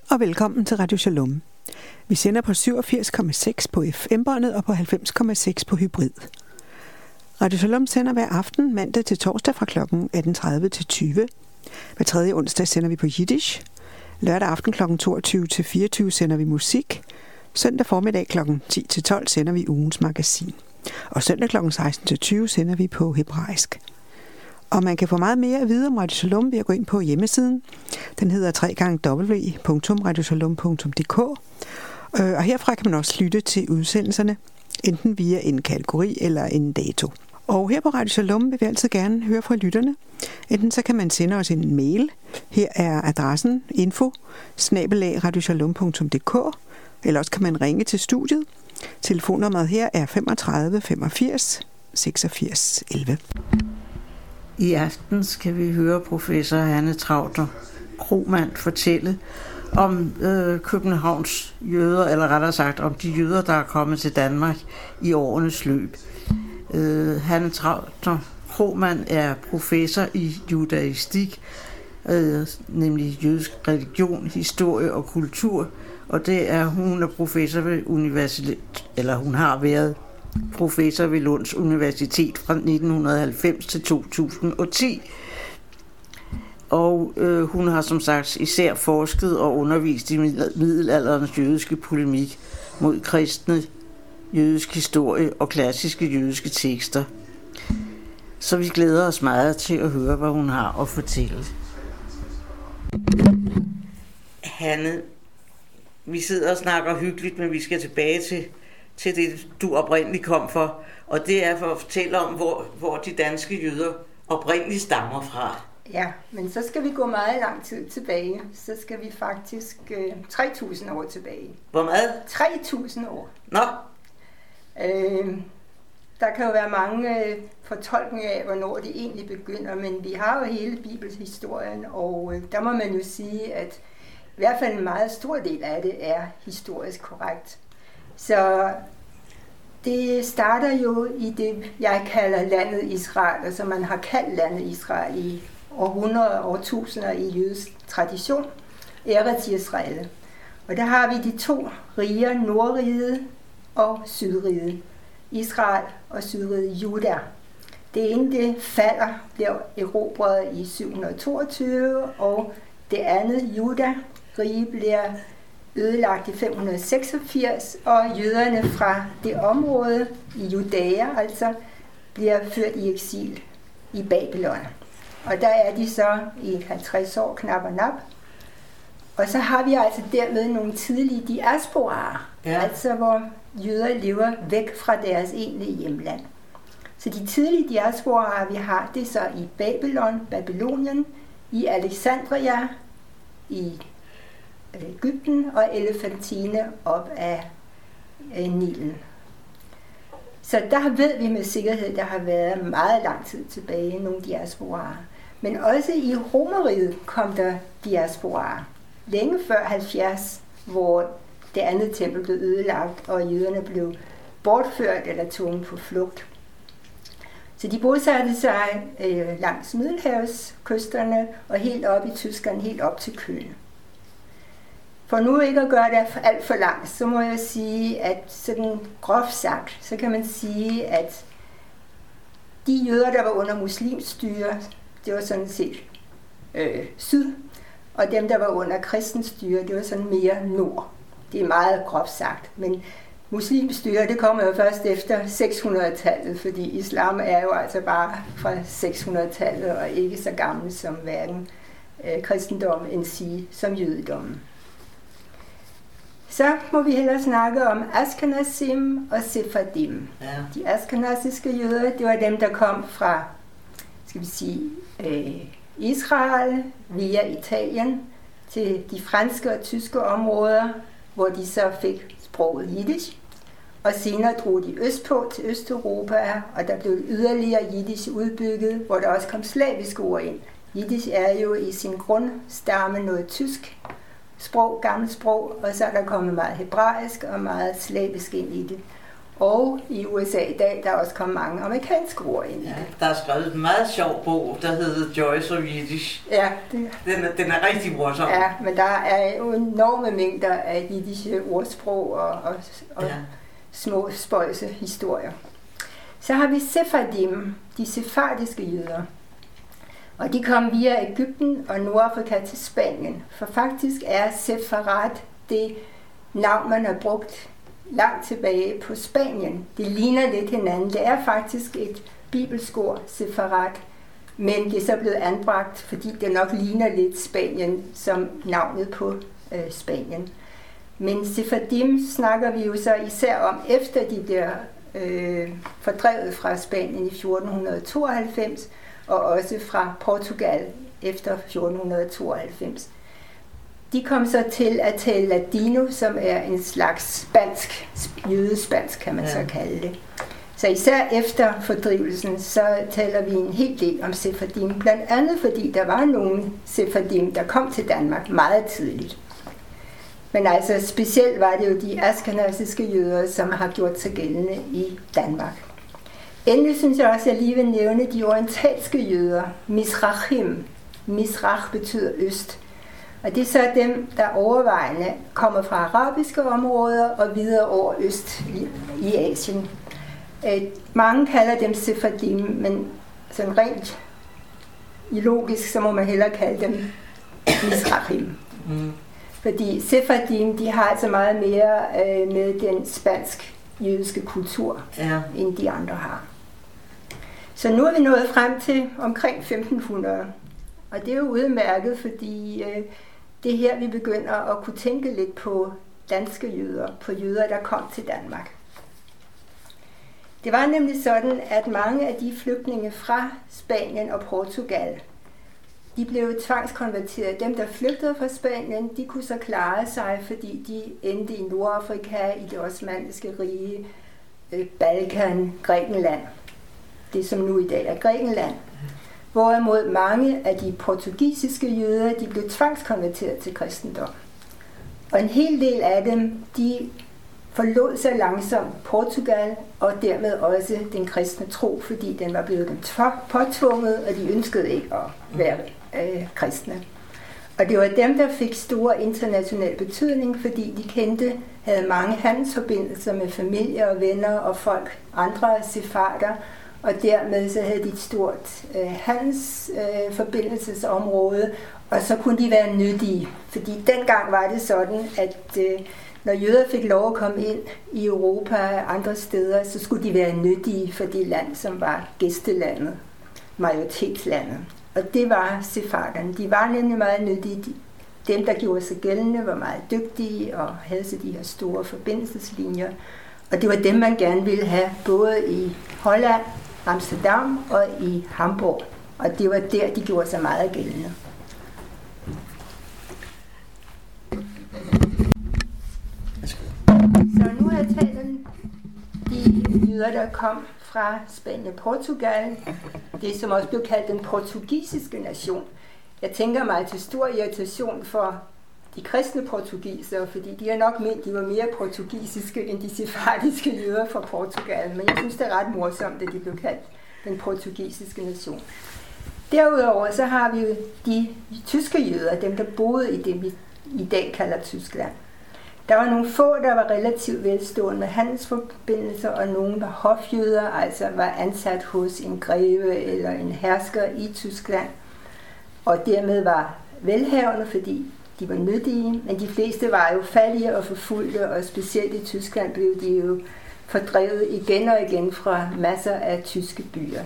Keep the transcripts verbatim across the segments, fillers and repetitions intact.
og velkommen til Radio Shalom. Vi sender på syvogfirs komma seks på F M-båndet og på halvfems komma seks på hybrid. Radio Shalom sender hver aften mandag til torsdag fra klokken atten tredive til tyve. Hver tredje onsdag sender vi på Yiddish. Lørdag aften klokken toogtyve til fireogtyve sender vi musik. Søndag formiddag klokken ti til tolv sender vi ugens magasin. Og søndag klokken seksten til tyve sender vi på hebraisk. Og man kan få meget mere at vide om Radio Shalom ved at gå ind på hjemmesiden. Den hedder w w w punktum radio shalom punktum d k. Og herfra kan man også lytte til udsendelserne, enten via en kategori eller en dato. Og her på Radio Shalom vil vi altid gerne høre fra lytterne. Enten så kan man sende os en mail. Her er adressen info snabel-a radio shalom punktum d k. Eller også kan man ringe til studiet. Telefonnummeret her er femogtredive femogfirs seksogfirs elleve. I aften skal vi høre professor Hanne Trautner-Krohmann fortælle om øh, Københavns jøder, eller rettere sagt om de jøder, der er kommet til Danmark i årenes løb. Øh, Hanne Trautner-Krohmann er professor i judaistik, øh, nemlig jødisk religion, historie og kultur, og det er hun er professor ved universitet, eller hun har været professor ved Lunds Universitet fra nitten halvfems til to tusind og ti. Og øh, hun har som sagt især forsket og undervist i middelalderens jødiske polemik mod kristne, jødisk historie og klassiske jødiske tekster. Så vi glæder os meget til at høre, hvad hun har at fortælle. Hanne, vi sidder og snakker hyggeligt, men vi skal tilbage til til det, du oprindeligt kom for, og det er for at fortælle om, hvor, hvor de danske jøder oprindeligt stammer fra. Ja, men så skal vi gå meget lang tid tilbage. Så skal vi faktisk øh, tre tusind år tilbage. Hvor meget? tre tusind år. Nå. Øh, der kan jo være mange øh, fortolkninger af, hvornår det egentlig begynder, men vi har jo hele bibelhistorien, og øh, der må man jo sige, at i hvert fald en meget stor del af det er historisk korrekt. Så det starter jo i det, jeg kalder landet Israel, altså man har kaldt landet Israel i århundreder og årtusinder i jødisk tradition, Eretz Israel. Og der har vi de to riger, Nordriget og Sydriget, Israel og Sydriget Juda. Det ene det falder, bliver erobret i syv hundrede toogtyve, og det andet, Juda, rige, bliver ødelagt i fem hundrede seksogfirs, og jøderne fra det område i Judæa altså bliver ført i eksil i Babylon. Og der er de så i halvtreds år, knap og nap. Og så har vi altså dermed nogle tidlige diasporaer, ja. Altså hvor jøder lever væk fra deres egentlige hjemland. Så de tidlige diasporaer, vi har, det er så i Babylon, Babylonien, i Alexandria, i Egypten og Elefantine op af Nilen. Så der ved vi med sikkerhed, der har været meget lang tid tilbage nogle diasporaer. Men også i Romeriet kom der diasporaer. Længe før halvfjerds, hvor det andet tempel blev ødelagt, og jøderne blev bortført eller tvunget på flugt. Så de bosatte sig øh, langs Middelhavskysterne og helt op i Tyskland, helt op til Köln. For nu ikke at gøre det alt for langt, så må jeg sige, at sådan groft sagt, så kan man sige, at de jøder, der var under muslimstyre, det var sådan set øh, syd, og dem, der var under kristenstyre, det var sådan mere nord. Det er meget groft sagt, men muslimstyre, det kommer jo først efter seks hundrede-tallet, fordi islam er jo altså bare fra seks hundrede-tallet, og ikke så gammel som hverken øh, kristendom end sige som jødedommen. Så må vi hellere snakke om Ashkenazim og Sephardim. Ja. De ashkenaziske jøder, det var dem, der kom fra, skal vi sige, øh, Israel via Italien til de franske og tyske områder, hvor de så fik sproget jiddisch. Og senere drog de østpå til Østeuropa, og der blev yderligere jiddisch udbygget, hvor der også kom slaviske ord ind. Jiddisch er jo i sin grundstamme noget tysk sprog, gammelt sprog, og så er der kommet meget hebraisk og meget slavisk ind i det. Og i U S A i dag, der er også kommet mange amerikanske ord ind i det. Ja, der er skrevet en meget sjov bog, der hedder Joyce of Yiddish. Ja, det, den, er, den er rigtig morsom. Ja, men der er jo enorme mængder af jiddische ordsprog og, og, og ja. små spøjse historier. Så har vi Sephardim, de sefardiske jøder. Og de kom via Egypten og Nordafrika til Spanien. For faktisk er Sefarat det navn, man har brugt langt tilbage på Spanien. Det ligner lidt hinanden. Det er faktisk et bibelsk ord, Sefarat, men det er så blevet anbragt, fordi det nok ligner lidt Spanien som navnet på øh, Spanien. Men Sephardim snakker vi jo så især om, efter de bliver øh, fordrevet fra Spanien i fjorten tooghalvfems, og også fra Portugal efter fjorten tooghalvfems. De kom så til at tale ladino, som er en slags spansk, jødespansk kan man ja. så kalde det. Så især efter fordrivelsen, så taler vi en hel del om Sephardim, blandt andet fordi der var nogle Sephardim, der kom til Danmark meget tidligt. Men altså specielt var det jo de askenaziske jøder, som har gjort sig gældende i Danmark. Endelig synes jeg også, at jeg lige vil nævne de orientalske jøder, Mizrahim. Mizrach betyder øst. Og det er så dem, der overvejende kommer fra arabiske områder og videre over øst i, i Asien. Øh, mange kalder dem Sephardim, men sådan rent logisk, så må man hellere kalde dem Mizrahim. Mm. Fordi Sephardim, de har altså meget mere øh, med den spansk-jødiske kultur, ja. end de andre har. Så nu er vi nået frem til omkring femten hundrede. Og det er jo udmærket, fordi øh, det er her, vi begynder at kunne tænke lidt på danske jøder, på jøder, der kom til Danmark. Det var nemlig sådan, at mange af de flygtninge fra Spanien og Portugal, de blev tvangskonverteret. Dem, der flygtede fra Spanien, de kunne så klare sig, fordi de endte i Nordafrika, i det osmanniske rige, Balkan, Grækenland. Det som nu i dag er Grækenland. Hvorimod mange af de portugisiske jøder, de blev tvangskonverteret til kristendom. Og en hel del af dem, de forlod sig langsomt Portugal, og dermed også den kristne tro, fordi den var blevet dem påtvunget, og de ønskede ikke at være øh, kristne. Og det var dem, der fik stor international betydning, fordi de kendte, havde mange handelsforbindelser med familie og venner og folk, andre sefarder, og dermed så havde de et stort øh, handelsforbindelsesområde, øh, og så kunne de være nyttige. Fordi dengang var det sådan, at øh, når jøder fik lov at komme ind i Europa og andre steder, så skulle de være nyttige for det land, som var gæstelandet, majoritetslandet. Og det var sefarderne. De var nemlig meget nyttige. Dem, der gjorde sig gældende, var meget dygtige og havde så de her store forbindelseslinjer. Og det var dem, man gerne ville have, både i Holland, Amsterdam og i Hamburg. Og det var der, de gjorde sig meget gældende. Så nu har jeg talt om de jøder, der kom fra Spanien og Portugal. Det, som også blev kaldt den portugisiske nation. Jeg tænker mig til stor irritation for de kristne portugisere, fordi de er nok ment, de var mere portugisiske end de sefardiske jøder fra Portugal. Men jeg synes, det er ret morsomt, at de blev kaldt den portugisiske nation. Derudover så har vi jo de tyske jøder, dem der boede i det, vi i dag kalder Tyskland. Der var nogle få, der var relativt velstående med handelsforbindelser, og nogle var hofjøder, altså var ansat hos en greve eller en hersker i Tyskland, og dermed var velhavende, fordi de var nyttige, men de fleste var jo fattige og forfulgte, og specielt i Tyskland blev de jo fordrevet igen og igen fra masser af tyske byer.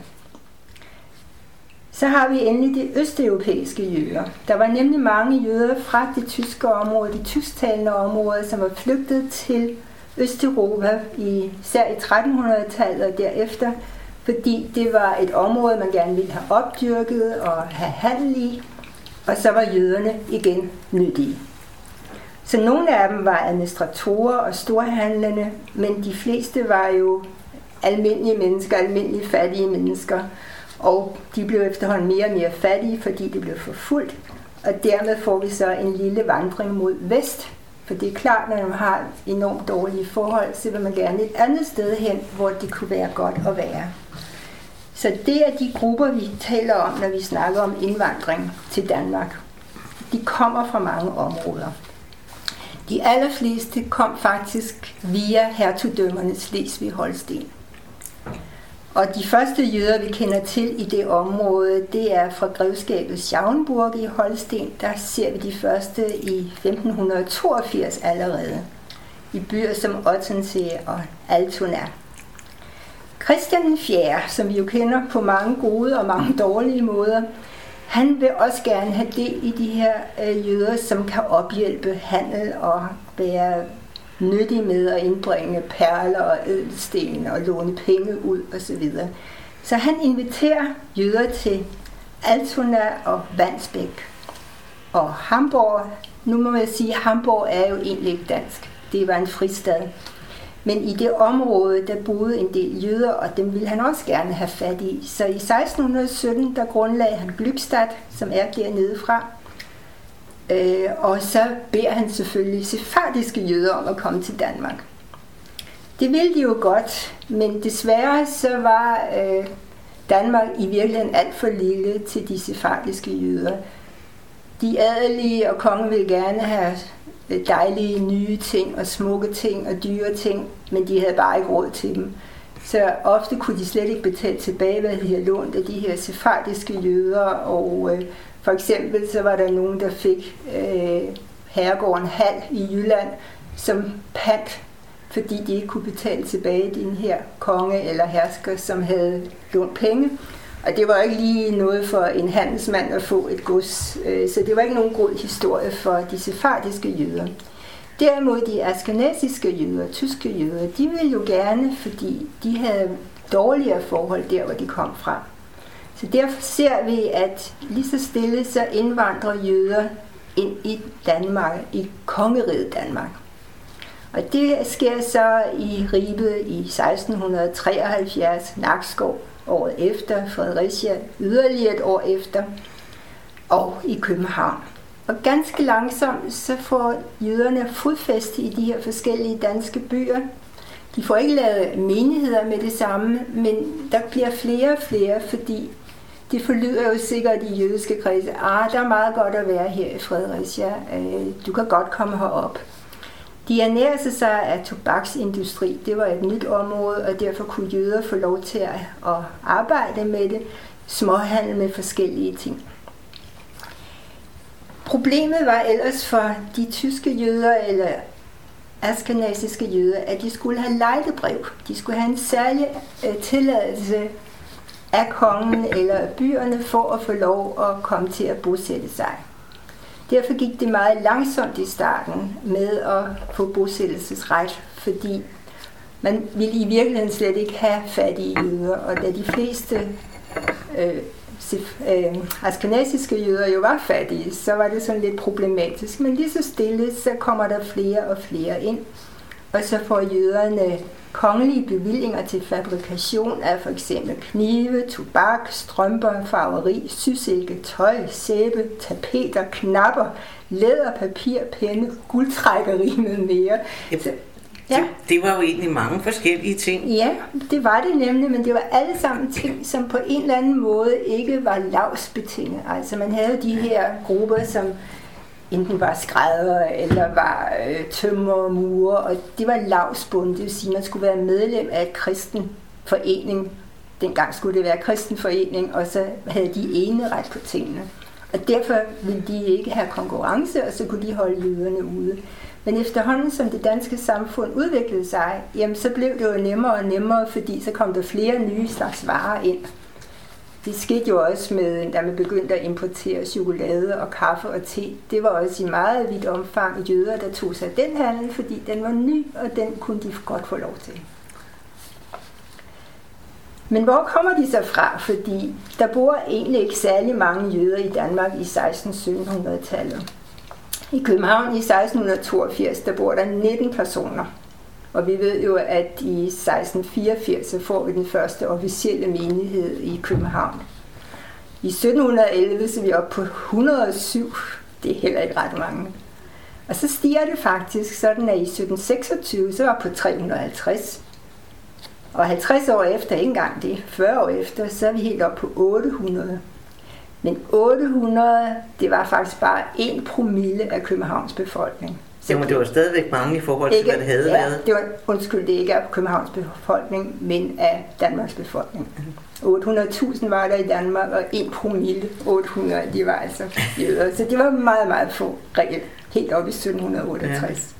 Så har vi endelig de østeuropæiske jøder. Der var nemlig mange jøder fra det tyske område, de tysktalende områder, som var flygtet til Østeuropa, især i trettenhundredetallet og derefter, fordi det var et område, man gerne ville have opdyrket og have handel i, og så var jøderne igen nyttige. Så nogle af dem var administratorer og storhandlende, men de fleste var jo almindelige mennesker, almindelige fattige mennesker, og de blev efterhånden mere og mere fattige, fordi de blev forfulgt, og dermed får vi så en lille vandring mod vest, For det er klart, når man har enormt dårlige forhold, så vil man gerne et andet sted hen, hvor det kunne være godt at være. Så det er de grupper, vi taler om, når vi snakker om indvandring til Danmark. De kommer fra mange områder. De allerfleste kom faktisk via hertugdømmerne Slesvig-Holsten. Og de første jøder, vi kender til i det område, det er fra grevskabet Schauenburg i Holsten. Der ser vi de første i femten toogfirs allerede, i byer som Ottense og Altona. Christian den fjerde, som vi jo kender på mange gode og mange dårlige måder, han vil også gerne have del i de her øh, jøder, som kan ophjælpe handel og være nyttige med at indbringe perler og ædelsten og låne penge ud osv. Så han inviterer jøder til Altona og Vandsbæk. Og Hamborg, nu må jeg sige, at Hamborg er jo egentlig ikke dansk. Det var en fristad. Men i det område, der boede en del jøder, og dem ville han også gerne have fat i. Så i seksten sytten, der grundlagde han Glückstadt, som er dernede fra. Øh, og så beder han selvfølgelig sefardiske jøder om at komme til Danmark. Det ville de jo godt, men desværre så var øh, Danmark i virkeligheden alt for lille til de sefardiske jøder. De adelige og kongen ville gerne have dejlige nye ting og smukke ting og dyre ting, men de havde bare ikke råd til dem. Så ofte kunne de slet ikke betale tilbage, hvad de havde lånt af de her sefardiske jøder, og øh, for eksempel så var der nogen, der fik øh, herregården Hald i Jylland som pant, fordi de ikke kunne betale tilbage den her konge eller hersker, som havde lånt penge. Og det var ikke lige noget for en handelsmand at få et gods, så det var ikke nogen god historie for de sefardiske jøder. Derimod de askenasiske jøder, tyske jøder, de ville jo gerne, fordi de havde dårligere forhold der, hvor de kom fra. Så derfor ser vi, at lige så stille så indvandrer jøder ind i Danmark, i kongeriget Danmark. Og det sker så i Ribe i seksten treoghalvfjerds, Nakskov året efter, Fredericia yderligere et år efter, og i København. Og ganske langsomt så får jøderne fodfæste i de her forskellige danske byer. De får ikke lavet menigheder med det samme, men der bliver flere og flere, fordi det forlyder jo sikkert i jødiske kredse, ah, der er meget godt at være her i Fredericia, du kan godt komme herop. De ernærer sig af tobaksindustri. Det var et nyt område, og derfor kunne jøder få lov til at arbejde med det. Småhandel med forskellige ting. Problemet var ellers for de tyske jøder eller askenasiske jøder, at de skulle have lejdebrev. De skulle have en særlig øh, tilladelse af kongen eller byerne for at få lov at komme til at bosætte sig. Derfor gik det meget langsomt i starten med at få bosættelsesret, fordi man ville i virkeligheden slet ikke have fattige jøder, og da de fleste øh, øh, askenasiske jøder jo var fattige, så var det sådan lidt problematisk. Men lige så stille, så kommer der flere og flere ind, og så får jøderne kongelige bevillinger til fabrikation af for eksempel knive, tobak, strømper, farveri, sysilke, tøj, sæbe, tapeter, knapper, læder, papir, penne, guldtrækkeri med mere. Så, ja. det, det var jo egentlig mange forskellige ting. Ja, det var det nemlig, men det var alle sammen ting, som på en eller anden måde ikke var lavsbetinget. Altså man havde de her grupper, som enten var skrædder eller var øh, tømrer og murer, og det var lavsbund, det vil sige, at man skulle være medlem af et kristen forening. Dengang skulle det være kristen forening, og så havde de eneret på tingene. Og derfor ville de ikke have konkurrence, og så kunne de holde jøderne ude. Men efterhånden, som det danske samfund udviklede sig, jamen, så blev det jo nemmere og nemmere, fordi så kom der flere nye slags varer ind. Det skete jo også med, da man begyndte at importere chokolade og kaffe og te. Det var også i meget vidt omfang jøder, der tog sig den handel, fordi den var ny, og den kunne de godt få lov til. Men hvor kommer de så fra? Fordi der bor egentlig ikke særlig mange jøder i Danmark i seksten sytten hundrede-tallet. I København i seksten toogfirs, der bor der nitten personer. Og vi ved jo, at i seksten fireogfirs så får vi den første officielle menighed i København. I sytten elleve så er vi oppe på et hundrede og syv. Det er heller ikke ret mange. Og så stiger det faktisk sådan, at i sytten seksogtyve, så var på tre hundrede og halvtreds. Og halvtreds år efter, ikke engang det, fyrre år efter, så er vi helt op på otte hundrede. Men otte hundrede, det var faktisk bare en promille af Københavns befolkning. Så det var stadigvæk mange i forhold til, ikke, hvad det havde ja, været. Det var, undskyld, det ikke af Københavns befolkning, men af Danmarks befolkning. otte hundrede tusind var der i Danmark, og en promille, otte hundrede, de var altså jøder. Så det var meget, meget få reelt, helt op i sytten otteogtres.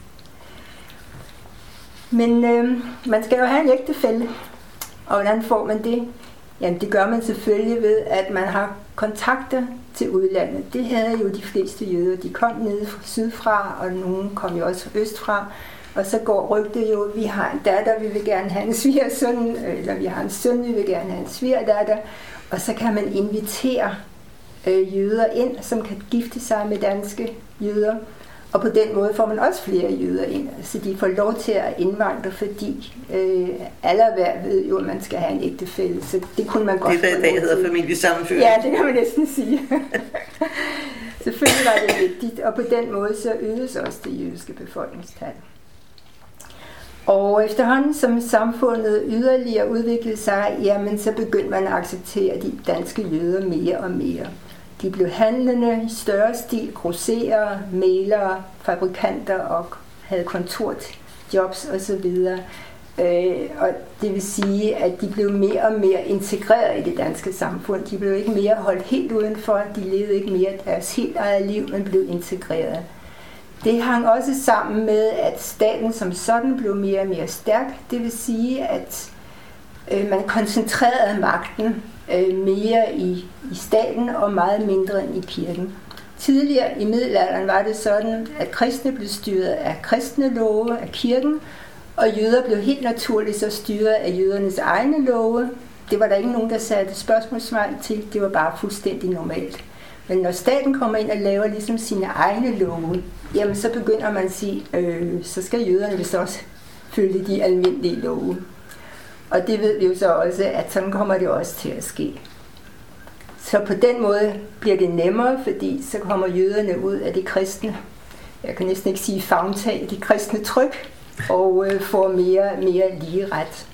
Ja. Men øh, man skal jo have en ægtefælle, og hvordan får man det? Jamen det gør man selvfølgelig ved, at man har kontakter til udlandet. Det havde jo de fleste jøder. De kom ned sydfra, og nogen kom jo også østfra. Og så går rygtet jo, vi har en datter, vi vil gerne have en svigersøn, eller vi har en søn, vi vil gerne have en svigerdatter. Og så kan man invitere øh, jøder ind, som kan gifte sig med danske jøder. Og på den måde får man også flere jøder ind, så de får lov til at indvandre, fordi øh, alle hver ved jo, at man skal have en ægtefælle, så det kunne man godt. Det der i dag hedder familiesammenføring. Ja, det kan man næsten sige. Selvfølgelig var det vigtigt, og på den måde så øgedes også det jødiske befolkningstal. Og efterhånden som samfundet yderligere udviklede sig, jamen så begyndte man at acceptere de danske jøder mere og mere. De blev handlende i større stil, grosserer, mælere, fabrikanter og havde kontorjobs osv. Øh, og det vil sige, at de blev mere og mere integreret i det danske samfund. De blev ikke mere holdt helt udenfor, de levede ikke mere deres helt eget liv, men blev integreret. Det hang også sammen med, at staten som sådan blev mere og mere stærk. Det vil sige, at øh, man koncentrerede magten øh, mere i, i staten og meget mindre end i kirken. Tidligere i middelalderen var det sådan, at kristne blev styret af kristne love, af kirken, og jøder blev helt naturligt så styret af jødernes egne love. Det var der ikke nogen, der satte spørgsmålstegn til. Det var bare fuldstændig normalt. Men når staten kommer ind og laver ligesom sine egne love, jamen så begynder man at sige, øh, så skal jøderne vist også følge de almindelige love. Og det ved vi jo så også, at sådan kommer det også til at ske. Så på den måde bliver det nemmere, fordi så kommer jøderne ud af det kristne, jeg kan næsten ikke sige favntag, det kristne tryk, og øh, får mere mere lige ret.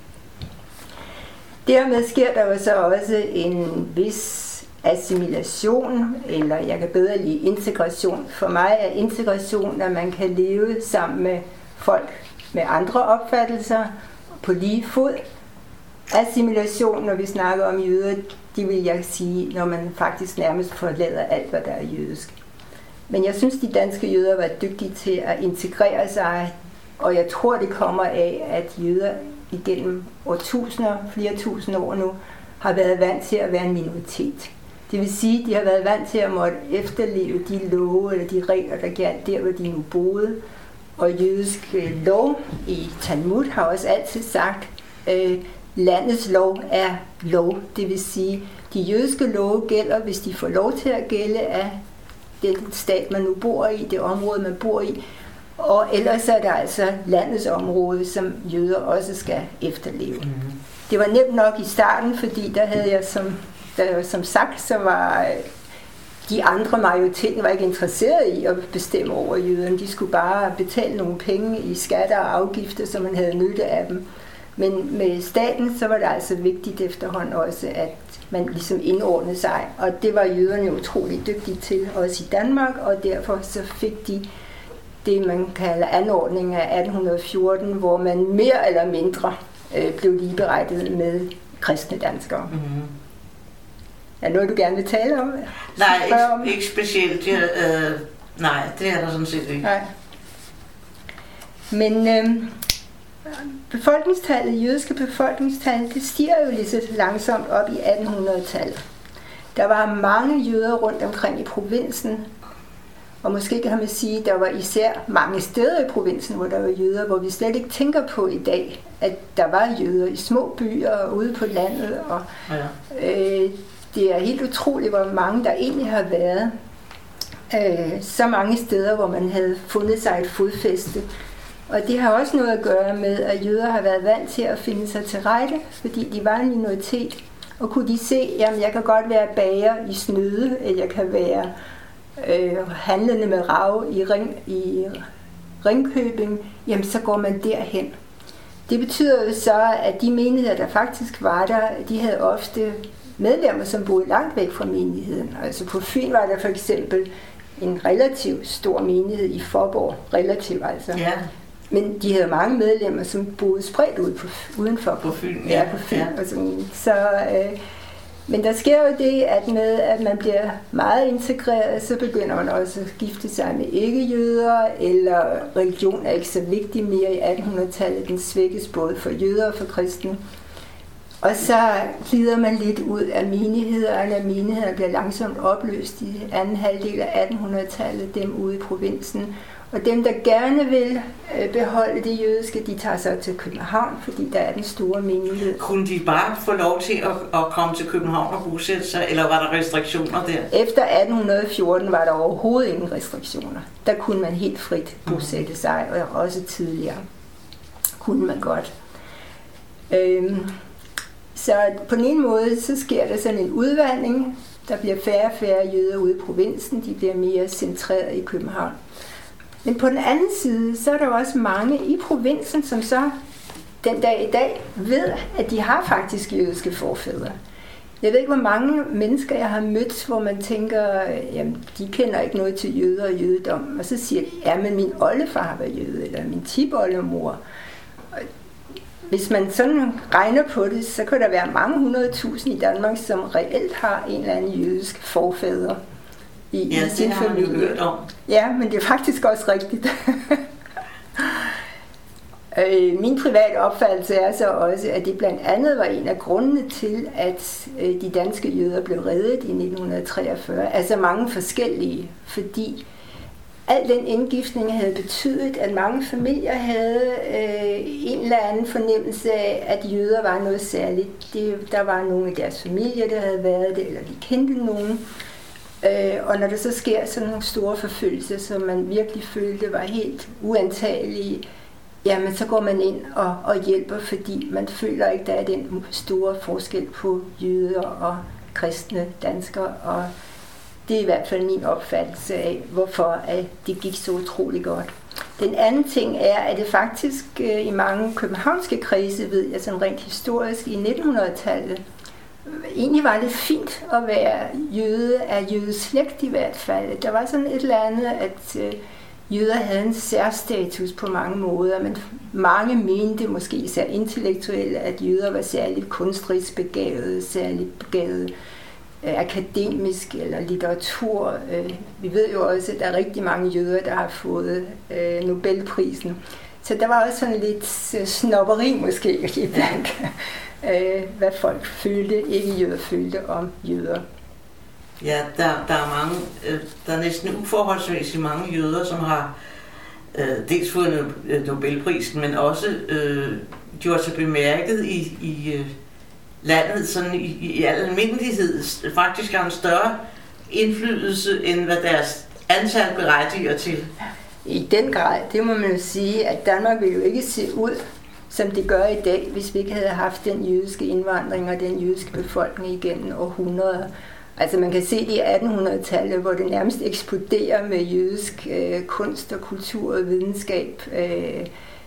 Dermed sker der jo så også en vis assimilation, eller jeg kan bedre lide integration. For mig er integration, at man kan leve sammen med folk med andre opfattelser på lige fod. Assimilation, når vi snakker om jøder, det vil jeg sige, når man faktisk nærmest forlader alt, hvad der er jødisk. Men jeg synes, de danske jøder var dygtige til at integrere sig, og jeg tror, det kommer af, at jøder igennem årtusinder, flere tusind år nu, har været vant til at være en minoritet. Det vil sige, at de har været vant til at måtte efterleve de love eller de regler, der gjaldt der, hvor de nu boede. Og jødisk lov i Talmud har også altid sagt, at landets lov er lov. Det vil sige, at de jødiske love gælder, hvis de får lov til at gælde af den stat, man nu bor i, det område, man bor i. Og ellers er der altså landets område, som jøder også skal efterleve. Mm-hmm. Det var nemt nok i starten, fordi der havde jeg som, der, som sagt, så var de andre majoriteten var ikke interesseret i at bestemme over jøderne. De skulle bare betale nogle penge i skatter og afgifter, så man havde nytte af dem. Men med staten, så var det altså vigtigt efterhånden også, at man ligesom indordnede sig. Og det var jøderne utrolig dygtige til, også i Danmark, og derfor så fik de det, man kalder anordningen af atten fjorten, hvor man mere eller mindre øh, blev ligeberettiget med kristne danskere. Mm-hmm. Er det noget, du gerne vil tale om? Nej, ikke, om? ikke specielt. Jeg, øh, nej, det er der sådan set ikke. Nej. Men øh, befolkningstallet, jødiske befolkningstal, det stiger jo lige så langsomt op i attenhundredetallet. Der var mange jøder rundt omkring i provinsen, og måske kan man sige, at der var især mange steder i provinsen, hvor der var jøder, hvor vi slet ikke tænker på i dag, at der var jøder i små byer og ude på landet. Og, ja. øh, det er helt utroligt, hvor mange der egentlig har været. Øh, så mange steder, hvor man havde fundet sig et fodfæste. Og det har også noget at gøre med, at jøder har været vant til at finde sig til rette, fordi de var en minoritet. Og kunne de se, jamen jeg kan godt være bager i Snøde, eller jeg kan være øh, handlende med rav i, Ring, i Ringkøbing, jamen så går man derhen. Det betyder jo så, at de menigheder, der faktisk var der, de havde ofte medlemmer, som boede langt væk fra menigheden. Altså på Fyn var der for eksempel en relativt stor menighed i Forborg, relativt altså. Ja. Men de havde mange medlemmer, som boede spredt ud på, udenfor. På Fyn, ja. ja på Fyn. Ja. Og sådan. Så, øh, men der sker jo det, at med at man bliver meget integreret, så begynder man også at gifte sig med ikke-jøder, eller religion er ikke så vigtig mere i attenhundredetallet. Den svækkes både for jøder og for kristne. Og så glider man lidt ud af menighederne, og menighederne bliver langsomt opløst i anden halvdel af attenhundredetallet, dem ude i provinsen. Og dem, der gerne vil beholde det jødiske, de tager så til København, fordi der er den store menighed. Kunne de bare få lov til at, at komme til København og bosætte sig, eller var der restriktioner der? Efter atten fjorten var der overhovedet ingen restriktioner. Der kunne man helt frit bosætte sig, og også tidligere kunne man godt. Øhm, så på den ene måde, så sker der sådan en udvandring. Der bliver færre og færre jøder ude i provinsen, de bliver mere centreret i København. Men på den anden side, så er der også mange i provinsen, som så den dag i dag ved, at de har faktisk jødiske forfædre. Jeg ved ikke, hvor mange mennesker jeg har mødt, hvor man tænker, jamen, de kender ikke noget til jøder og jødedom. Og så siger de, ja, men min oldefar var jøde, eller min tipoldemor. Hvis man sådan regner på det, så kan der være mange hundrede tusind i Danmark, som reelt har en eller anden jødisk forfædre i, ja, i sin familie. Ja, men det er faktisk også rigtigt. øh, min private opfattelse er så også, at det blandt andet var en af grundene til, at øh, de danske jøder blev reddet i nitten treogfyrre. Altså mange forskellige, fordi al den indgiftning havde betydet, at mange familier havde øh, en eller anden fornemmelse af, at jøder var noget særligt. Det, der var nogle af deres familier, der havde været det, eller de kendte nogen. Øh, og når der så sker sådan nogle store forfølgelser, som man virkelig følte var helt uantagelige, jamen så går man ind og, og hjælper, fordi man føler ikke, der er den store forskel på jøder og kristne danskere. Og det er i hvert fald min opfattelse af, hvorfor at det gik så utrolig godt. Den anden ting er, at det faktisk øh, i mange københavnske kredse, ved jeg sådan rent historisk, i nitten hundrede-tallet, egentlig var det fint at være jøde af jødisk slægt i hvert fald. Der var sådan et eller andet, at øh, jøder havde en særstatus på mange måder, men mange mente, måske især intellektuelle, at jøder var særligt kunstnerisk begavede, særligt begavede øh, akademisk eller litteratur. Øh, vi ved jo også, at der er rigtig mange jøder, der har fået øh, Nobelprisen. Så der var også sådan lidt øh, snobberi måske iblandt. Øh, hvad folk følte, ikke jøder følte om jøder. Ja, der, der er mange, øh, der er næsten uforholdsmæssigt mange jøder, som har øh, dels fået Nobelprisen, men også øh, gjort sig bemærket i, i øh, landet sådan i, i al almindelighed. Faktisk har en større indflydelse, end hvad deres antal berettiger til. I den grad, det må man jo sige, at Danmark vil jo ikke se ud, som det gør i dag, hvis vi ikke havde haft den jødiske indvandring og den jødiske befolkning igennem århundreder. Altså man kan se det i attenhundredetallet, hvor det nærmest eksploderer med jødisk øh, kunst og kultur og videnskab, øh,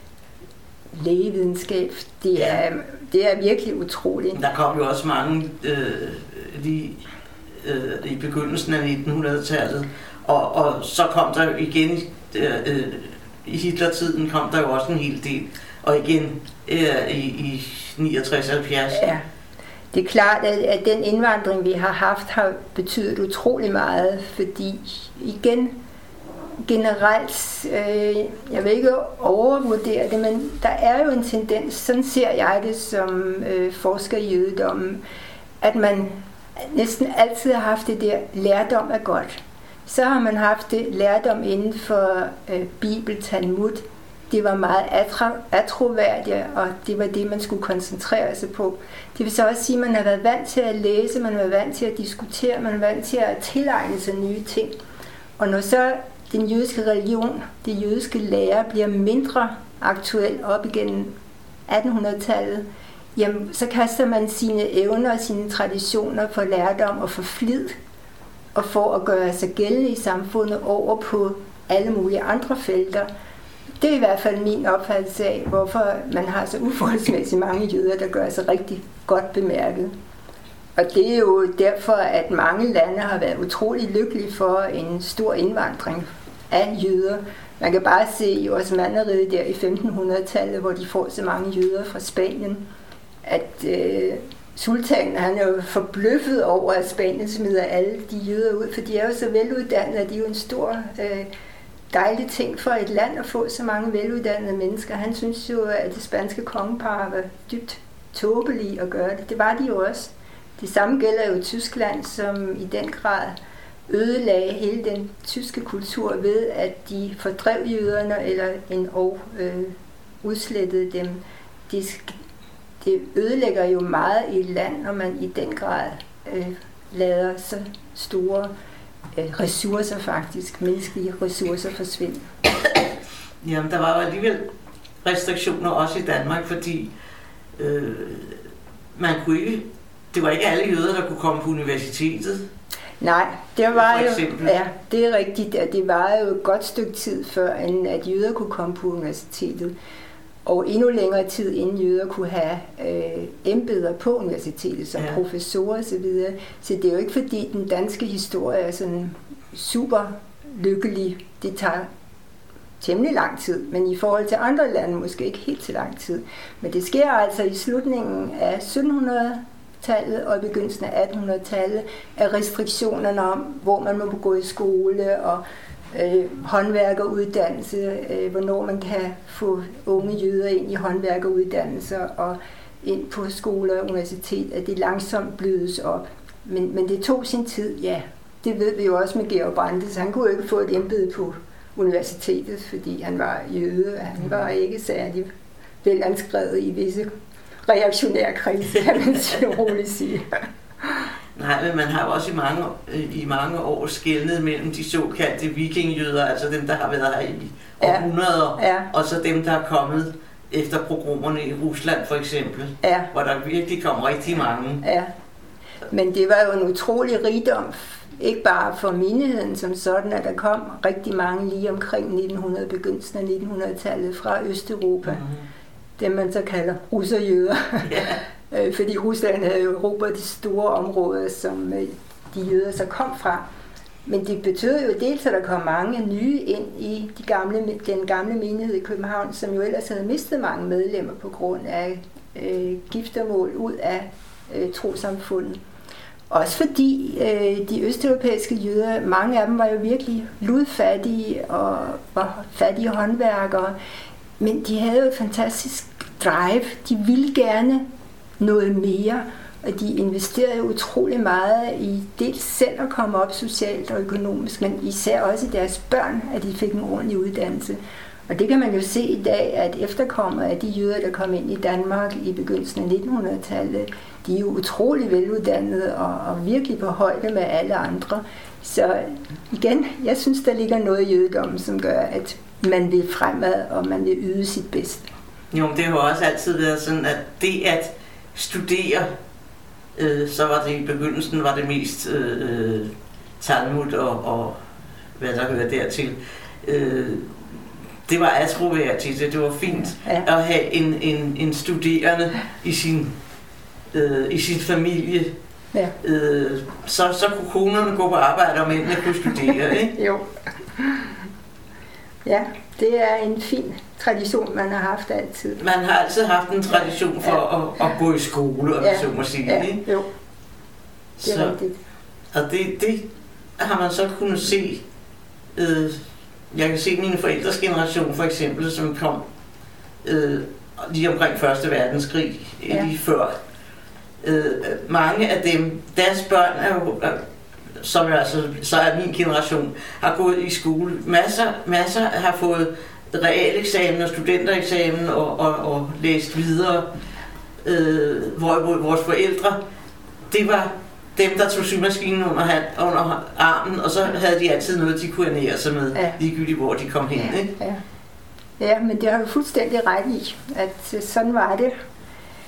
lægevidenskab. Det er, det er virkelig utroligt. Der kom jo også mange øh, lige øh, i begyndelsen af nitten hundrede-tallet, og, og så kom der igen øh, i Hitlertiden kom der jo også en hel del. Og igen øh, i, i niogtres halvfjerds. Ja, det er klart, at, at den indvandring, vi har haft, har betydet utrolig meget, fordi igen, generelt, øh, jeg vil ikke overvurdere det, men der er jo en tendens, sådan ser jeg det som øh, forsker i jødedommen, at man næsten altid har haft det der, lærdom er godt. Så har man haft det lærdom inden for øh, Bibel, Talmud. Det var meget attråværdigt, og det var det, man skulle koncentrere sig på. Det vil så også sige, at man har været vant til at læse, man har været vant til at diskutere, man har været vant til at tilegne sig nye ting. Og når så den jødiske religion, det jødiske lære, bliver mindre aktuel op igennem attenhundredetallet, jamen, så kaster man sine evner og sine traditioner for lærdom og for flid. og for at gøre sig gældende i samfundet over på alle mulige andre felter. Det er i hvert fald min opfattelse af, hvorfor man har så uforholdsmæssigt mange jøder, der gør sig rigtig godt bemærket. Og det er jo derfor, at mange lande har været utrolig lykkelige for en stor indvandring af jøder. Man kan bare se i Osmannerriget der i femtenhundredetallet, hvor de får så mange jøder fra Spanien, at øh, sultanen han er jo forbløffet over, at Spanien smider alle de jøder ud, for de er jo så veluddannede, at de er jo en stor øh, dejlig ting for et land at få så mange veluddannede mennesker. Han synes jo, at det spanske kongepar var dybt tåbelige at gøre det. Det var de jo også. Det samme gælder jo Tyskland, som i den grad ødelagde hele den tyske kultur ved, at de fordrev jøderne eller en og øh, udslettede dem. Det, det ødelægger jo meget i et land, når man i den grad øh, lader så store øh, ressourcer faktisk, menneskelige ressourcer forsvinde. Jamen, der var jo alligevel restriktioner også i Danmark, fordi øh, man kunne ikke, det var ikke alle jøder, der kunne komme på universitetet. Nej, det var jo, ja, det er rigtigt, at det var jo et godt stykke tid før, end at jøder kunne komme på universitetet. Og endnu længere tid, inden jøder kunne have øh, embeder på universitetet, som ja. professorer og så videre. Så det er jo ikke fordi, den danske historie er sådan super lykkelig. Det tager temmelig lang tid, men i forhold til andre lande måske ikke helt så lang tid. Men det sker altså i slutningen af syttenhundredetallet og i begyndelsen af attenhundredetallet af restriktionerne om, hvor man må gå i skole og øh, håndværkeruddannelse, øh, hvornår man kan få unge jøder ind i håndværkeruddannelser og ind på skoler og universitet, at det langsomt blødes op. Men, men det tog sin tid, ja. Det ved vi jo også med Georg Brandes. Han kunne jo ikke få et embede på universitetet, fordi han var jøde. Han var ikke særlig velanskrevet i visse reaktionære kredse, kan man roligt sige. Nej, men man har jo også i mange, i mange år skelnet mellem de såkaldte vikingjøder, altså dem, der har været her i århundreder, ja. Ja. Og så dem, der er kommet efter pogromerne i Rusland for eksempel, ja. Hvor der virkelig kom rigtig mange. Ja. Men det var jo en utrolig rigdom, ikke bare for menigheden som sådan, at der kom rigtig mange lige omkring nitten hundrede, begyndelsen af nitten hundrede-tallet fra Østeuropa. Mm. Dem man så kalder russerjøder. Yeah. Fordi Rusland havde jo erobret de store områder, som de jøder så kom fra. Men det betød jo dels, at der kom mange nye ind i de gamle, den gamle menighed i København, som jo ellers havde mistet mange medlemmer på grund af øh, giftermål ud af øh, trosamfundet. Også fordi øh, de østeuropæiske jøder, mange af dem var jo virkelig ludfattige og var fattige håndværkere, men de havde jo et fantastisk drive. De ville gerne noget mere, og de investerede utrolig meget i dels selv at komme op socialt og økonomisk, men især også i deres børn, at de fik en ordentlig uddannelse. Og det kan man jo se i dag, at efterkommere af de jøder, der kom ind i Danmark i begyndelsen af nitten hundrede-tallet, de er jo utrolig veluddannede og, og virkelig på højde med alle andre. Så igen, jeg synes, der ligger noget i jødedommen, som gør, at man vil fremad, og man vil yde sit bedste. Jo, men det har også altid været sådan, at det at studere, øh, så var det i begyndelsen var det mest øh, Talmud og, og hvad der hører dertil. Øh, det var attråværdigt, det var fint ja. At have en, en, en studerende i sin, øh, i sin familie. Ja. Øh, så, så kunne konerne gå på arbejde, og mændene kunne studere, ikke? Jo. Ja, det er en fin tradition, man har haft altid. Man har altid haft en tradition for ja. at, at gå i skole, og ja. Så må sige, ja. Ikke? Jo, det er så, rigtigt. Og det, det har man så kunnet se. Øh, jeg kan se mine forældres generation for eksempel, som kom øh, lige omkring første verdenskrig, ja. Lige før. Øh, mange af dem, deres børn er jo, som jo altså, så er min generation, har gået i skole. Masser, masser har fået realeksamen og studentereksamen og, og, og læst videre. Øh, hvor vores forældre, det var dem, der tog symaskinen under, hand, under armen, og så havde de altid noget, de kunne ernære sig med, ja. Ligegyldigt hvor de kom hen. Ikke? Ja. Ja, men det har du fuldstændig ret i, at sådan var det.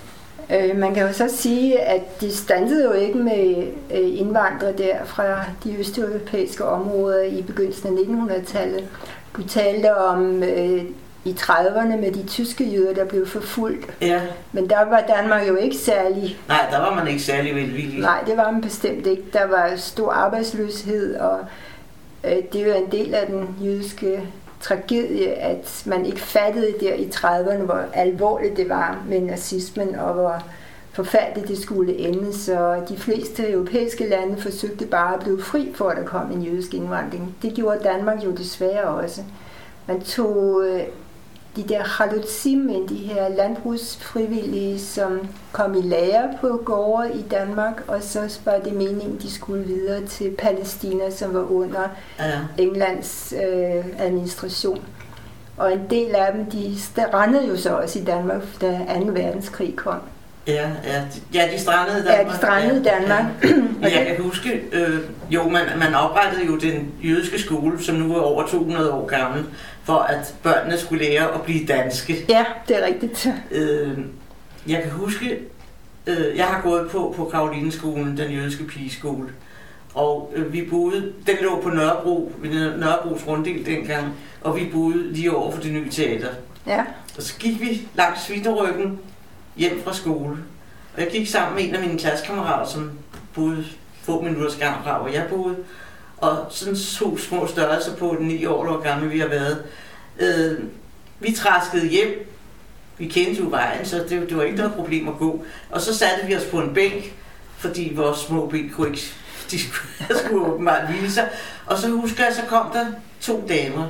Øh, man kan jo så sige, at de standede jo ikke med øh, indvandrere der fra de østeuropæiske områder i begyndelsen af nittenhundredetallet. Du talte om øh, i trediverne med de tyske jøder, der blev forfulgt. Ja. Men der var Danmark jo ikke særlig... Nej, der var man ikke særlig velvillig. Nej, det var man bestemt ikke. Der var stor arbejdsløshed, og øh, det er jo en del af den jødiske tragedie, at man ikke fattede der i trediverne, hvor alvorligt det var med nazismen, og hvor forfærdeligt det skulle ende. Så de fleste europæiske lande forsøgte bare at blive fri for, at der kom en jødisk indvandring. Det gjorde Danmark jo desværre også. Man tog øh, de der chalutzim, de her landbrugsfrivillige, som kom i lære på gårde i Danmark, og så var det meningen, de skulle videre til Palæstina, som var under ja. Englands øh, administration. Og en del af dem, de strandede jo så også i Danmark, da anden verdenskrig kom. Ja, ja, ja, de strandede i Danmark. Ja, de strandede i Danmark. Ja, ja. Jeg kan huske, øh, jo, man, man oprettede jo den jødiske skole, som nu er over to hundrede år gammel, for at børnene skulle lære at blive danske. Ja, det er rigtigt. Øh, jeg kan huske, øh, jeg har gået på, på Karolineskolen, den jødiske pigeskole, og øh, vi boede, den lå på Nørrebro, ved Nørrebros runddel dengang, og vi boede lige over for det nye teater. Ja. Og så gik vi langs Svinderyggen hjem fra skole, og jeg gik sammen med en af mine klassekammerater, som boede få minutters gang fra, hvor jeg boede, og sådan to små størrelser på den ni år, hvor gamle vi har været. Øh, vi traskede hjem, vi kendte jo vejen, så det, det var ikke noget problem at gå, og så satte vi os på en bænk, fordi vores små ben kunne ikke, de skulle, skulle åbenbart hvile sig, og så husker jeg, så kom der to damer.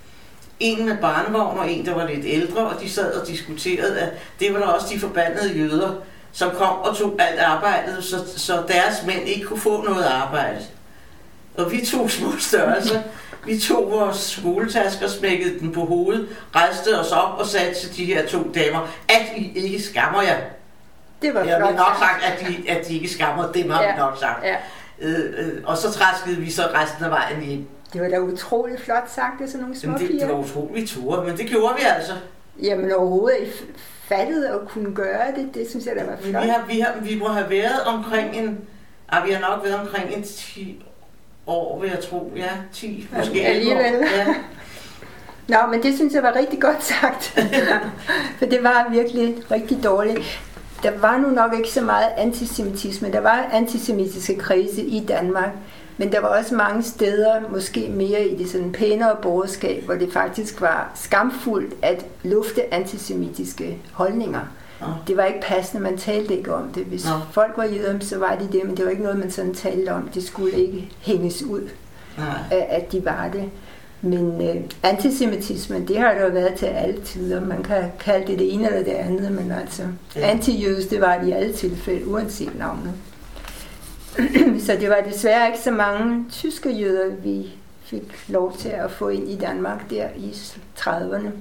En med barnevogn og en, der var lidt ældre, og de sad og diskuterede, at det var der også de forbandede jøder, som kom og tog alt arbejdet, så, så deres mænd ikke kunne få noget arbejde. Og vi tog små størrelser, vi tog vores skoletasker, smækkede den på hovedet, rejste os op og sagde til de her to damer, at I ikke skammer jer. Det var flot. Jeg har nok sagt, at de, at de ikke skammer, det har vi ja, nok sagt. Ja. Øh, øh, og så træskede vi så resten af vejen hjem. Det var da utroligt flot sagt, det sådan nogle små det, piger. Det var utroligt turde, men det gjorde vi altså. Jamen overhovedet, I fattede at kunne gøre det, det synes jeg da var flot. Vi, har, vi, har, vi må have været omkring en, ah, vi har nok været omkring en ti år, vil jeg tro. Ja, ti måske. Ja, alligevel. Ja. Nå, men det synes jeg var rigtig godt sagt. For det var virkelig rigtig dårligt. Der var nu nok ikke så meget antisemitisme. Der var antisemitiske krise i Danmark. Men der var også mange steder, måske mere i det sådan pænere borgerskab, hvor det faktisk var skamfuldt at lufte antisemitiske holdninger. Ja. Det var ikke passende, man talte ikke om det. Hvis ja. folk var jøder, så var de det, men det var ikke noget, man sådan talte om. Det skulle ikke hænges ud, ja. at de var det. Men øh, antisemitismen, det har der jo været til alle tider. Man kan kalde det det ene eller det andet, men altså ja. antijødes, det var det i alle tilfælde, uanset navnet. Så det var desværre ikke så mange tyske jøder, vi fik lov til at få ind i Danmark der i trediverne.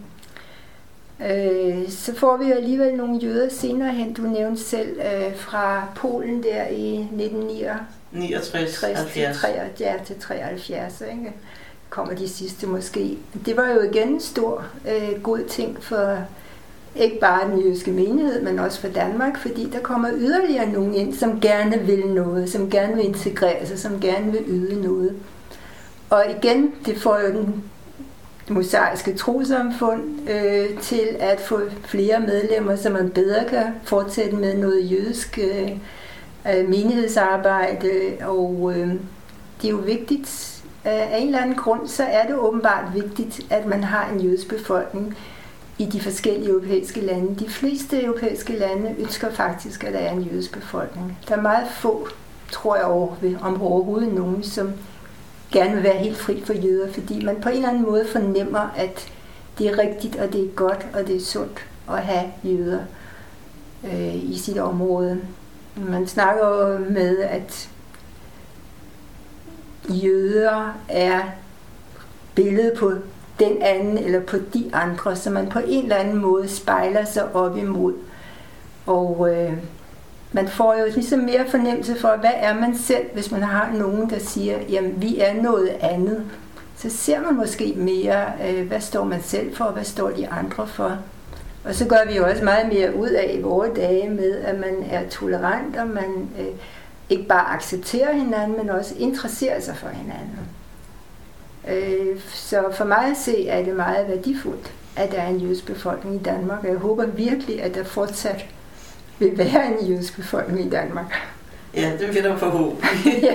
Øh, så får vi alligevel nogle jøder senere hen. Du nævnte selv øh, fra Polen der i nitten niogtres til treoghalvfjerds, ikke? Kommer de sidste måske. Det var jo igen en stor øh, god ting for ikke bare den jødiske menighed, men også for Danmark, fordi der kommer yderligere nogen ind, som gerne vil noget, som gerne vil integrere sig, som gerne vil yde noget. Og igen, det får jo den mosaiske trosamfund øh, til at få flere medlemmer, så man bedre kan fortsætte med noget jødisk øh, menighedsarbejde, og øh, det er jo vigtigt. Af en eller anden grund, så er det åbenbart vigtigt, at man har en jødisk befolkning i de forskellige europæiske lande. De fleste europæiske lande ønsker faktisk, at der er en jødisk befolkning. Der er meget få, tror jeg, om overhovedet nogen, som gerne vil være helt fri for jøder, fordi man på en eller anden måde fornemmer, at det er rigtigt, og det er godt, og det er sundt at have jøder øh, i sit område. Man snakker med, at jøder er billedet på den anden eller på de andre, som man på en eller anden måde spejler sig op imod. Og øh, man får jo ligesom mere fornemmelse for, hvad er man selv, hvis man har nogen, der siger, jamen vi er noget andet. Så ser man måske mere, øh, hvad står man selv for, og hvad står de andre for. Og så gør vi jo også meget mere ud af i vore dage med, at man er tolerant, og man øh, ikke bare accepterer hinanden, men også interesserer sig for hinanden. Øh, så for mig at se, er det meget værdifuldt, at der er en jødisk befolkning i Danmark, og jeg håber virkelig, at der fortsat vil være en jødisk befolkning i Danmark. Ja, det vil jeg forhåbe. Ja.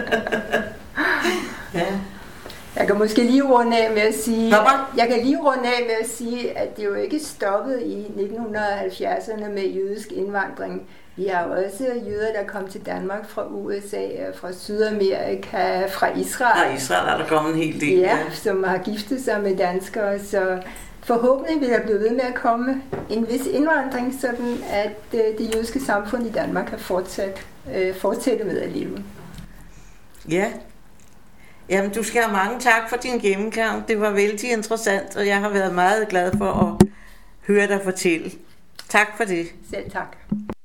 Ja. Jeg kan måske lige runde af med at sige, jeg kan lige runde af med at sige, at det jo ikke stoppede i nitten halvfjerdserne med jødisk indvandring. Vi har også jøder, der kom til Danmark fra U S A, fra Sydamerika, fra Israel. Ja, Israel er der kommet en hel del. Ja, som har giftet sig med danskere, så forhåbentlig vil der blive ved med at komme en vis indvandring, sådan at det jødiske samfund i Danmark kan fortsat, øh, fortsætte med at leve. Ja. Jamen, du skal have mange tak for din gennemgang. Det var vældig interessant, og jeg har været meget glad for at høre dig fortælle. Tak for det. Selv tak.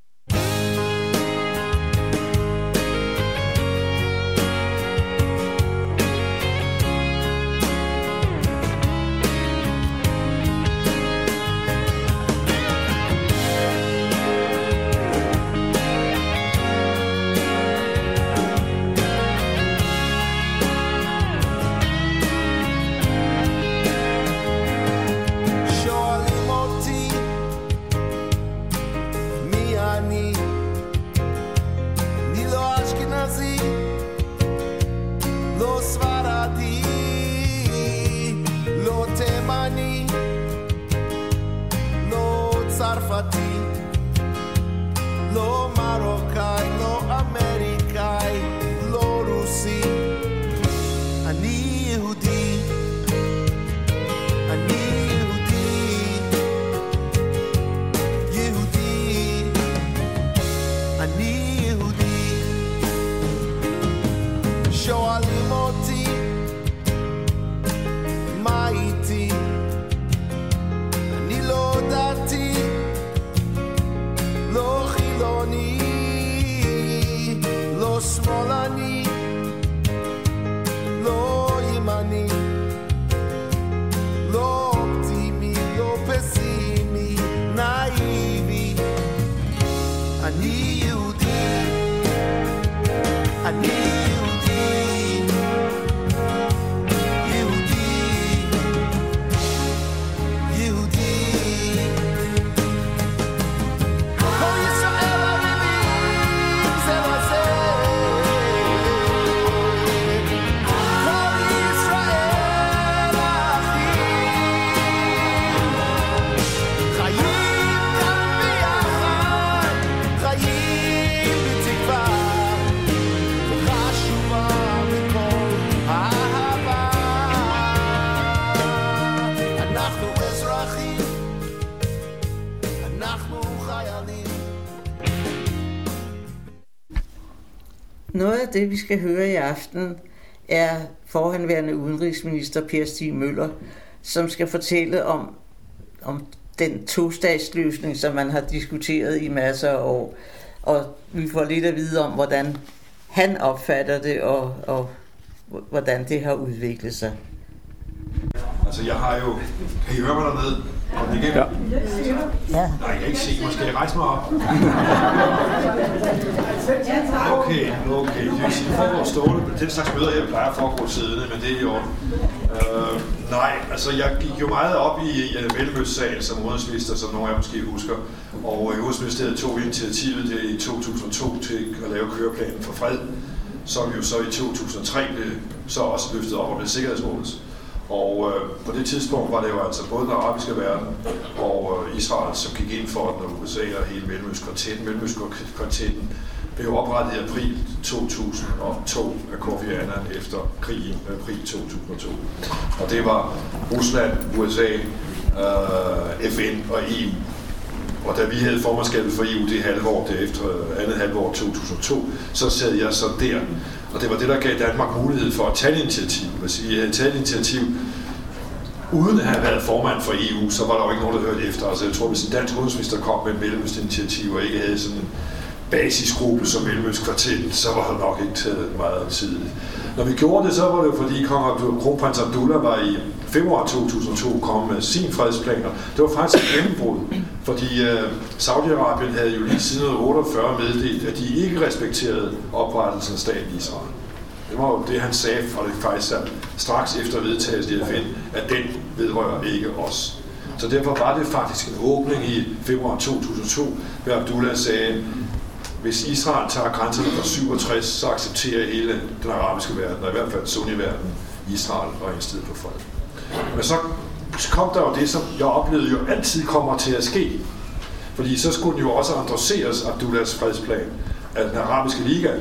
Noget af det, vi skal høre i aften, er forhenværende udenrigsminister Per Stig Møller, som skal fortælle om, om den tostatsløsning, som man har diskuteret i masser af år. Og vi får lidt at vide om, hvordan han opfatter det, og, og hvordan det har udviklet sig. Altså, jeg har jo... Kan I høre mig dernede? Kom igen? Ja. Ja. Nej, jeg kan ikke se. Måske jeg rejse mig op. Okay, okay. Det vil sige, det foregår stående. Den slags møder her plejer at foregå siddende, men det er jo... Øh, nej, altså jeg gik jo meget op i, i Mellemøstsagen som udenrigsminister, som nogle af jer måske husker. Og i Udenrigsministeriet tog initiativet det i to tusind og to til at lave køreplanen for fred, som jo så i to tusind og tre blev så også løftet op om det sikkerhedsrådet. Og øh, på det tidspunkt var det jo altså både den arabiske verden og øh, Israel, som gik ind for den, og U S A og hele Mellemøstkvartetten. Mellemøstkvartetten blev oprettet i april to tusind og to af Kofi Annan efter krigen i april to tusind og to. Og det var Rusland, U S A, øh, F N og E U. Og da vi havde formandskabet for E U det halvår, det efter andet halvår to tusind og to, så sad jeg så der. Og det var det, der gav Danmark mulighed for at tage et initiativ. Hvis vi havde taget et initiativ uden at have været formand for E U, så var der jo ikke nogen, der hørte efter. Altså jeg tror, hvis en dansk udenrigsminister kom med et mellemøstinitiativ og ikke havde sådan en basisgruppe som Mellemøstkvartetten, så var der nok ikke taget meget tid. Når vi gjorde det, så var det jo fordi kong Abdul, kronprins Abdullah var i februar to tusind og to kom med sin fredsplaner, det var faktisk et gennembrud, fordi øh, Saudi-Arabien havde jo lige siden nitten otteogfyrre meddelt, at de ikke respekterede oprettelsen af staten Israel. Det var jo det, han sagde fra det faktisk straks efter vedtagelsen i F N, at den vedrører ikke os. Så derfor var det faktisk en åbning i februar to tusind og to, hvor Abdullah sagde, hvis Israel tager grænserne fra syvogtres, så accepterer hele den arabiske verden, og i hvert fald sunni-verden, Israel og indstillet på fred. Men så kom der jo det, som jeg oplevede jo altid kommer til at ske. Fordi så skulle den jo også endorseres, Abdullahs fredsplan, af den arabiske liga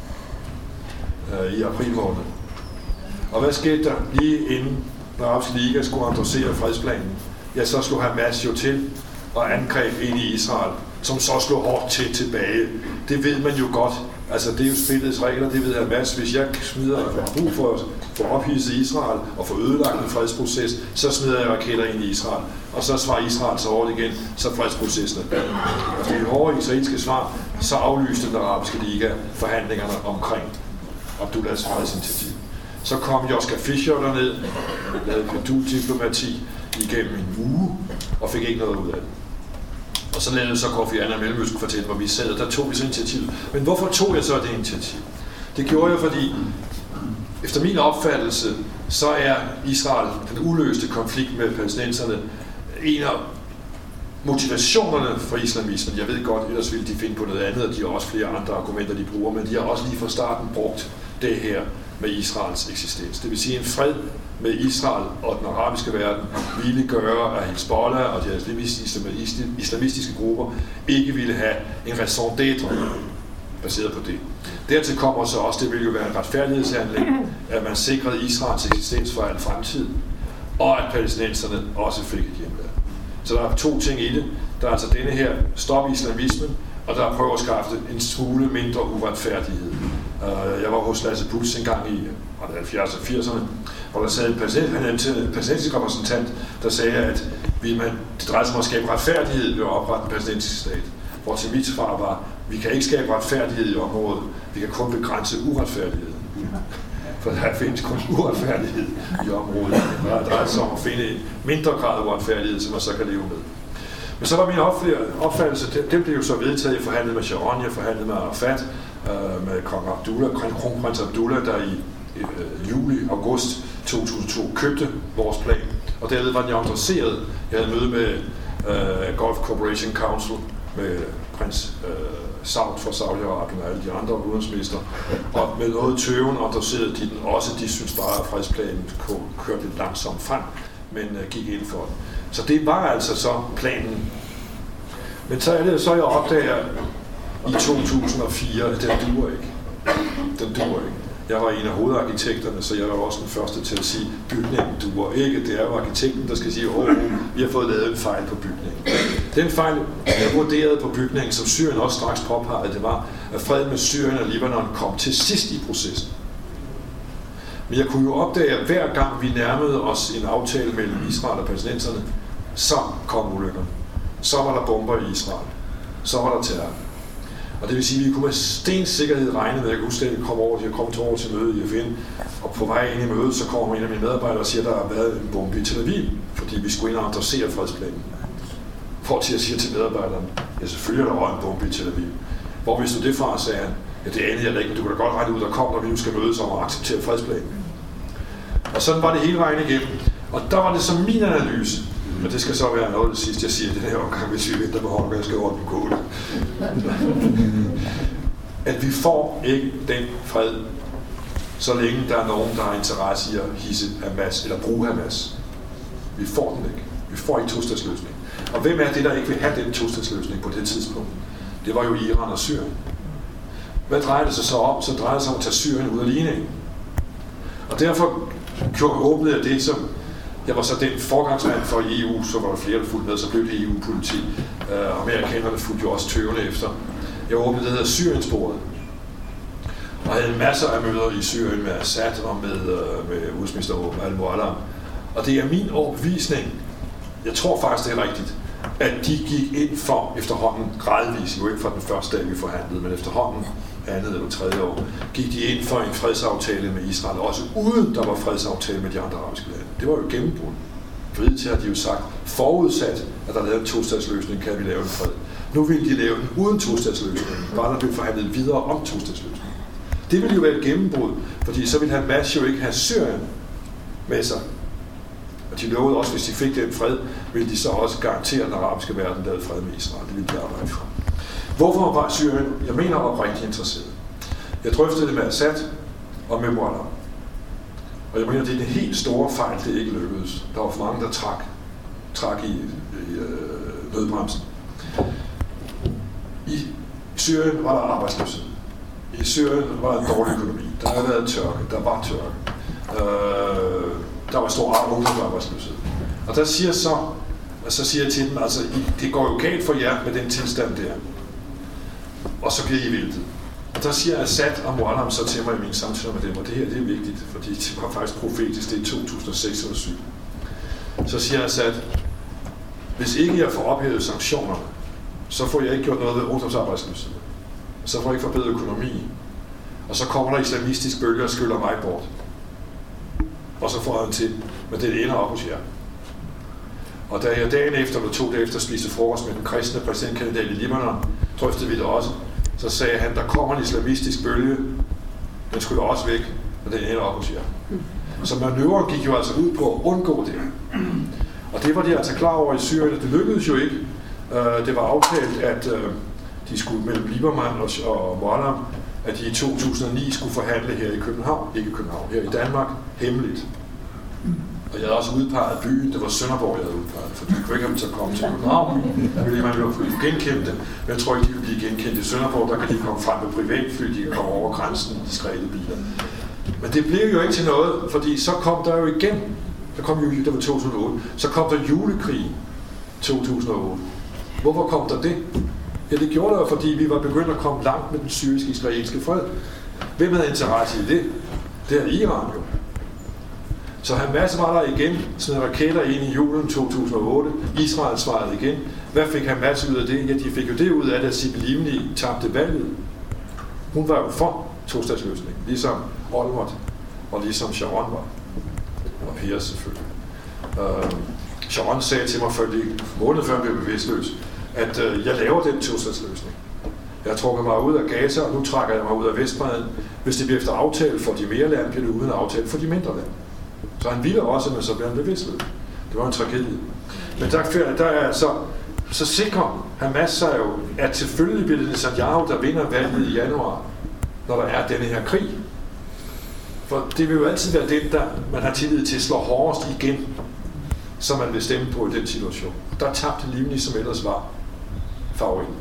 øh, i april måned. Og hvad skete der lige inden den arabiske liga skulle endorsere fredsplanen? Ja, så slog Hamas jo til og angreb ind i Israel, som så slog hårdt til tilbage. Det ved man jo godt. Altså, det er jo spillets regler, det ved Hamas. Hvis jeg smider og har brug for at få ophidset Israel og få ødelagt en fredsproces, så smider jeg raketter ind i Israel. Og så svarer Israel så hårdt igen, så fredsprocessen er bag. Og det hårde israelske svar, så aflyste den arabiske liga forhandlingerne omkring Abdullahs fredsinitiativ. Så kom Joschka Fischer derned, lavede penduldiplomati igennem en uge, og fik ikke noget ud af det. Og så lavede så Kofi Annan Mellemøsten-kvartet, hvor vi sad, der tog vi så initiativet. Men hvorfor tog jeg så det initiativ? Det gjorde jeg, fordi efter min opfattelse, så er Israel, den uløste konflikt med palæstinenserne, en af motivationerne for islamismen. Jeg ved godt, ellers ville de finde på noget andet, og de har også flere andre argumenter, de bruger, men de har også lige fra starten brugt det her med Israels eksistens. Det vil sige en fred med Israel og den arabiske verden ville gøre, at Hezbollah og de islamistiske grupper ikke ville have en raison d'être baseret på det. Dertil kommer så også, det ville jo være en retfærdighedshandling, at man sikrede Israels eksistens for al fremtid, og at palæstinenserne også fik et hjemland. Så der er to ting i det. Der er altså denne her stop islamismen, og der er prøve at skaffe en smule mindre uretfærdighed. Jeg var hos Lasse Putz en gang i halvfjerdserne og firserne, hvor der sad en palæstinensisk repræsentant, der sagde, at vi, man, det drejede sig om at skabe retfærdighed ved at oprette en palæstinensisk stat. Hvor til mit svar var, vi kan ikke skabe retfærdighed i området, vi kan kun begrænse uretfærdighed. For der findes kun uretfærdighed i området. Der drejer sig om at finde en mindre grad af uretfærdighed, som man så kan leve med. Men så var min opfattelse, det, det blev jo så vedtaget, jeg forhandlede med Sharon, jeg forhandlede med Arafat, øh, med kong Abdullah, kronprins Abdullah, der i øh, juli, august to tusind og to købte vores plan, og derved var den jo interesseret. Jeg havde møde med øh, Gulf Cooperation Council, med prins øh, Saud fra Saudi-Arabien og alle de andre udenrigsminister, og med noget tøven interesserede de den også. De synes bare, at fredsplanen kørte lidt langsomt frem, men øh, gik ind for den. Så det var altså så planen. Men så er det så, jeg opdager i to tusind og fire, at den duer ikke. Den duer ikke. Jeg var en af hovedarkitekterne, så jeg var også den første til at sige, at bygningen duer ikke. Det er jo arkitekten, der skal sige, at oh, vi har fået lavet en fejl på bygningen. Den fejl, jeg vurderede på bygningen, som Syrien også straks påpegede, det var, at fred med Syrien og Libanon kom til sidst i processen. Men jeg kunne jo opdage, at hver gang vi nærmede os en aftale mellem Israel og palæstinenserne, så kom ulykkerne. Så var der bomber i Israel. Så var der terror. Og det vil sige, at vi kunne med stensikkerhed regne med, at jeg kunne huske, at jeg kom over, jeg kom til over til møde i F N, og på vej ind i mødet, så kommer en af mine medarbejdere og siger, at der har været en bombe i Tel Aviv, fordi vi skulle ind og adressere fredsplanen. For til at sige til medarbejderen, ja, selvfølgelig er der også en bombe i Tel Aviv. Hvor vidste du det fra, sagde han, ja, det anede jeg da ikke, men du kan da godt regne ud, der kom, når vi nu skal mødes om at acceptere fredsplanen. Og sådan var det hele vejen igennem. Og der var det så min analyse, men det skal så være noget af det sidste, jeg siger i den her omgang, hvis vi venter på Holger, jeg skal over den kode. At vi får ikke den fred, så længe der er nogen, der har interesse i at hisse Hamas, eller bruge Hamas. Vi får den ikke. Vi får ikke tostatsløsning. Og hvem er det, der ikke vil have den tostatsløsning på det tidspunkt? Det var jo Iran og Syrien. Hvad drejer det sig så om? Så drejer det sig om at tage Syrien ud af ligningen. Og derfor åbnede jeg det, som jeg var så den forgangsmand for E U, så var der flere, der fulgte med, så blev det E U-politik. Uh, amerikanerne fulgte jo også tøvende efter. Jeg åbnede det, der hedder Syriensporet. Og havde masser af møder i Syrien med Assad og med, uh, med udenrigsminister Al-Mualam. Og det er min overbevisning, jeg tror faktisk, det er rigtigt, at de gik ind for efterhånden gradvist, jo ikke fra den første dag, vi forhandlede, men efterhånden andet eller tredje år, gik de ind for en fredsaftale med Israel, også uden der var fredsaftale med de andre arabiske lande. Det var jo gennembrud. Fordi til har de jo sagt, forudsat, at der lavede en tostatsløsning, kan vi lave en fred. Nu vil de lave den uden tostatsløsning, bare der blev forhandlet videre om tostatsløsning. Det ville jo være et gennembrud, fordi så ville Hamas jo ikke have Syrien med sig. Og de lovede også, hvis de fik den fred, ville de så også garantere den arabiske verden lavede fred med Israel. Det ville de arbejde fra. Hvorfor var Syrien, jeg mener, oprigtigt interesseret? Jeg drøftede det med Assad og med Muammar. Og jeg mener, det er det helt store fejl, det ikke lykkedes. Der var for mange, der trak, trak i, i øh, nødbremsen. I Syrien var der arbejdsløshed. I Syrien var der en dårlig økonomi. Der havde været tørke. Der var tørke. Øh, der var stor ungdomsarbejdsløshed. Og der siger så, så siger jeg til dem, altså, det går jo galt for jer med den tilstand der. Og så bliver I væltet. Og der siger Assad og Muammar så til mig i mine samtaler med dem, og det her det er vigtigt, fordi det var faktisk profetisk, det er i to tusind og seks eller syv. Så siger Assad, hvis ikke jeg får ophævet sanktionerne, så får jeg ikke gjort noget ved ungdomsarbejdsløshed. Så får jeg ikke forbedret økonomi. Og så kommer der islamistisk bølge og skyller mig bort. Og så får han til, men det ender op hos jer. Og da jeg dagen efter, eller to dage efter, spiste frokost med den kristne præsidentkandidat i Libanon, drøftede vi det også, så sagde han, der kommer en islamistisk bølge, den skulle også væk, og den ender op hos jer. Så manøvren gik jo altså ud på at undgå det. Og det var de altså klar over i Syrien, og det lykkedes jo ikke. Det var aftalt, at de skulle mellem Lieberman og Muammar, at de i to tusind og ni skulle forhandle her i København, ikke København, her i Danmark, hemmeligt. Og jeg havde også udpeget byen, det var Sønderborg, jeg havde udpeget, for de kunne ikke have dem til at komme til København. Der ville man jo genkende det, men jeg tror ikke, de vil blive genkendt i Sønderborg, der kan de komme frem med privatfly, de kan komme over grænsen i diskrete biler. Men det blev jo ikke til noget, fordi så kom der jo igen, der kom jo, det var to tusind og otte, så kom der julekrig to tusind og otte. Hvorfor kom der det? Ja, det gjorde der, fordi vi var begyndt at komme langt med den syrisk-israelske fred. Hvem havde interesse i det? Det havde Iran jo. Så Hamas var der igen, sådan raketter ind i julen to tusind og otte. Israel svarede igen. Hvad fik Hamas ud af det? Ja, de fik jo det ud af det, at Sibyl Livni tabte valget. Hun var jo for tostatsløsning, ligesom Olmert og ligesom Sharon var. Og Pia selvfølgelig. Uh, Sharon sagde til mig for en måned før, han blev bevidstløs, at uh, jeg laver den tostatsløsning. Jeg trukker mig ud af Gaza, og nu trækker jeg mig ud af Vestbredden. Hvis det bliver efter aftale for de mere lande, bliver det uden aftale for de mindre lande. Så han ville også, men så blev han bevidstløs. Det var en tragedie. Men der, der er så, så sikrer Hamas sig jo, at selvfølgelig bliver det Netanyahu, der vinder valget i januar, når der er denne her krig. For det vil jo altid være den, der man har tillid til, slår hårdest igen, som man vil stemme på i den situation. Der tabte Livni, som ellers var favoritten.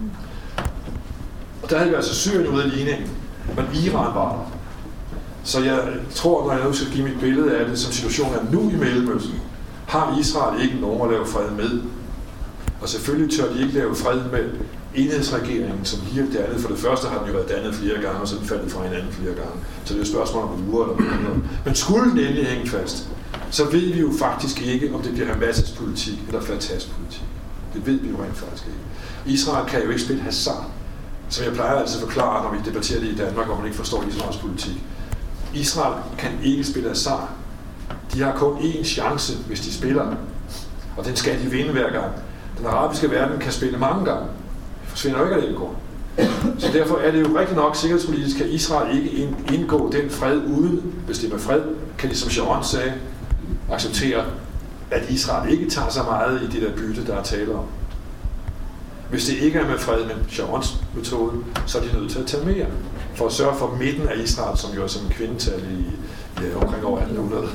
Og der havde vi altså Syrien ude af ligningen, men Iran var der. Så jeg tror, når jeg nu skal give mit billede af det, som situationen er nu i Mellemøsten, har Israel ikke nogen at lave fred med. Og selvfølgelig tør de ikke lave fred med enhedsregeringen, som lige det andet. For det første har den jo været dannet flere gange, og så den faldet fra hinanden flere gange. Så det er et spørgsmål om uger eller noget. Men skulle den endelig hænge fast, så ved vi jo faktisk ikke, om det bliver Hamas' politik eller Fatahs politik. Det ved vi jo rent faktisk ikke. Israel kan jo ikke spille hasard. Som jeg plejer altid at forklare, når vi debatterer det i Danmark, og man ikke forstår Israels politik. Israel kan ikke spille hasard. De har kun én chance, hvis de spiller. Og den skal de vinde hver gang. Den arabiske verden kan spille mange gange. Det forsvinder jo ikke, at det indgår. Så derfor er det jo rigtig nok sikkerhedspolitisk, kan Israel ikke indgå den fred uden, hvis det er med fred, kan de, som Sharon sagde, acceptere, at Israel ikke tager så meget i det der bytte, der er tale om. Hvis det ikke er med fred, men Sharons metode, så er de nødt til at tage mere. For at sørge for midten af Israel, som jo er som en kvindetal i ja, omkring år atten hundrede,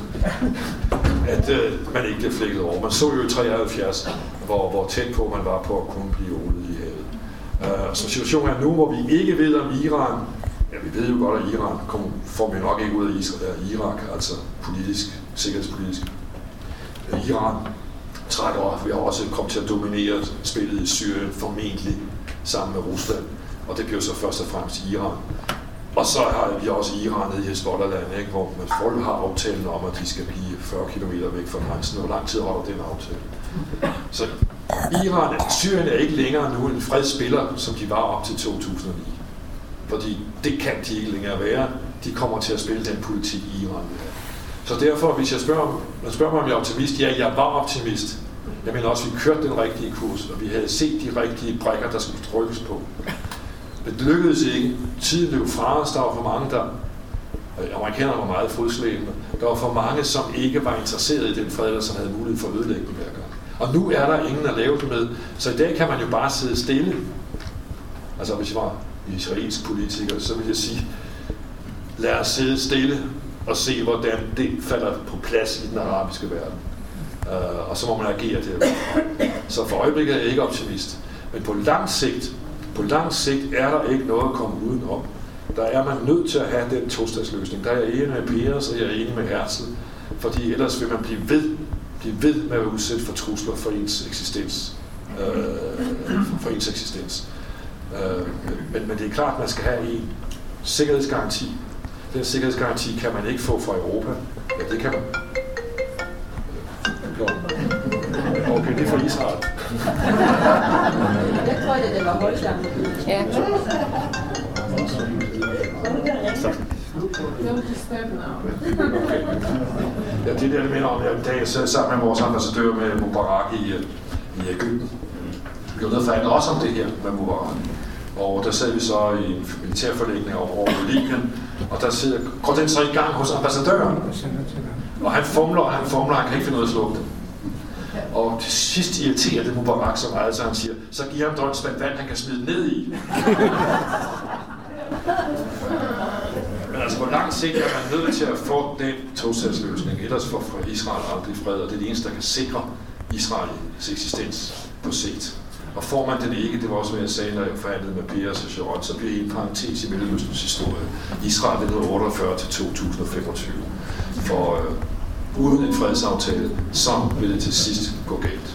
at øh, man ikke bliver flækket over. Man så jo i treoghalvfjerds, hvor, hvor tæt på man var på at kunne blive olet i havet. Uh, så situationen er nu, hvor vi ikke ved om Iran, ja vi ved jo godt, at Iran kommer, får vi nok ikke ud af Israel, Irak, altså politisk, sikkerhedspolitisk. Iran trækker, vi har også kommet til at dominere spillet i Syrien, formentlig sammen med Rusland, og det bliver så først og fremmest Iran. Og så har vi også Iran nede i Hezbollah-land, ikke, hvor man folk har aftalen om, at de skal blive fyrre kilometer væk fra grænsen. Hvor lang tid holder den aftale? Så Iran, Syrien er ikke længere nu en fredsspiller, som de var op til to tusind og ni. Fordi det kan de ikke længere være. De kommer til at spille den politik, Iran vil have. Så derfor, hvis jeg spørger, man spørger mig, om jeg er optimist, ja, jeg var optimist. Jeg mener også, at vi kørte den rigtige kurs, og vi havde set de rigtige brækker, der skulle trykkes på. Men det lykkedes ikke. Tiden løb fra os. Der var for mange, der... Amerikanerne var meget fodslæbende. Der var for mange, som ikke var interesseret i den fred, som havde mulighed for at ødelægge den hver gang. Og nu er der ingen at lave det med. Så i dag kan man jo bare sidde stille. Altså, hvis jeg var israelsk politiker, så vil jeg sige, lad os sidde stille og se, hvordan det falder på plads i den arabiske verden. Uh, og så må man agere det. Så for øjeblikket er jeg ikke optimist. Men på lang sigt, på lang sigt er der ikke noget at komme udenom. Der er man nødt til at have den tostatsløsning. Der er jeg enig med Peres, og jeg er enig med Herzl. Fordi ellers vil man blive ved, blive ved med at udsætte for trusler for ens eksistens. Uh, for ens eksistens. Uh, men, men det er klart, at man skal have en sikkerhedsgaranti. Den sikkerhedsgaranti kan man ikke få fra Europa. Ja, det kan man. Okay, det er fra Israel. Jeg tror, det var Holland. Ja. Ja, det er det, minder om. Jeg en dag sad sammen med vores ambassadør med Mubarak i, i Egypten. Vi var nede forhandlet også om det her med Mubarak. Og der sad vi så i en militærforlægning over Libyen, og der sidder, går den så i gang hos ambassadøren. Og han fumler, og han fumler, han kan ikke finde noget at slukke det. Og til sidst irriterer det Mubarak så meget, så han siger, så giver ham dog en spand vand, han kan smide ned i. Men altså på lang sigt er man nødt til at få den tostatsløsning, ellers får Israel aldrig fred, og det er det eneste, der kan sikre Israels eksistens på sigt. Og får man den ikke, det var også hvad jeg sagde, når jeg forhandlede med Peres og Sharon, så bliver en parentes i Mellemøstens historie. Israel nitten otteogfyrre til to tusind og femogtyve. For øh, uden en fredsaftale, så vil det til sidst gå galt.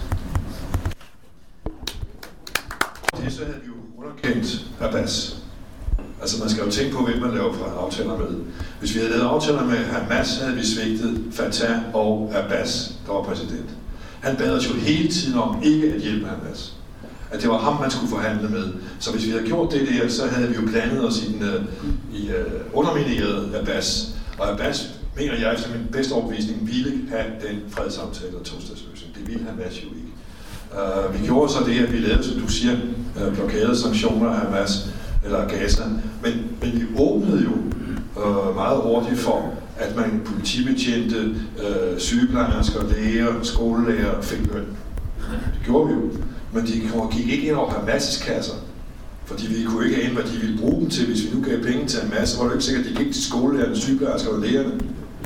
Det så havde vi jo underkendt Abbas. Altså man skal jo tænke på, hvem man laver aftaler med. Hvis vi havde lavet aftaler med Hamas, havde vi svigtet Fatah og Abbas, der var præsident. Han bad os jo hele tiden om ikke at hjælpe Hamas. At det var ham, man skulle forhandle med. Så hvis vi havde gjort det der, så havde vi jo blandet os i den uh, i, uh, underminerede Abbas. Og Abbas, mener jeg, som en bedste overbevisning, ville have den fredsamtale og tostatsløsning. Det ville Hamas jo ikke. Uh, vi gjorde så det, at vi lavede, som du siger, uh, blokade, sanktioner af Hamas eller Gaza. Men, men vi åbnede jo uh, meget hurtigt for, at man politibetjente, uh, sygeplejersker, læger, skolelærer fik løn. Det gjorde vi jo. Men de gik ikke ind over Hamas' kasser, fordi vi kunne ikke ane, hvad de ville bruge dem til. Hvis vi nu gav penge til Hamas, så var det ikke sikkert, at de gik til skolelærerne, sygeplejersker og lægerne.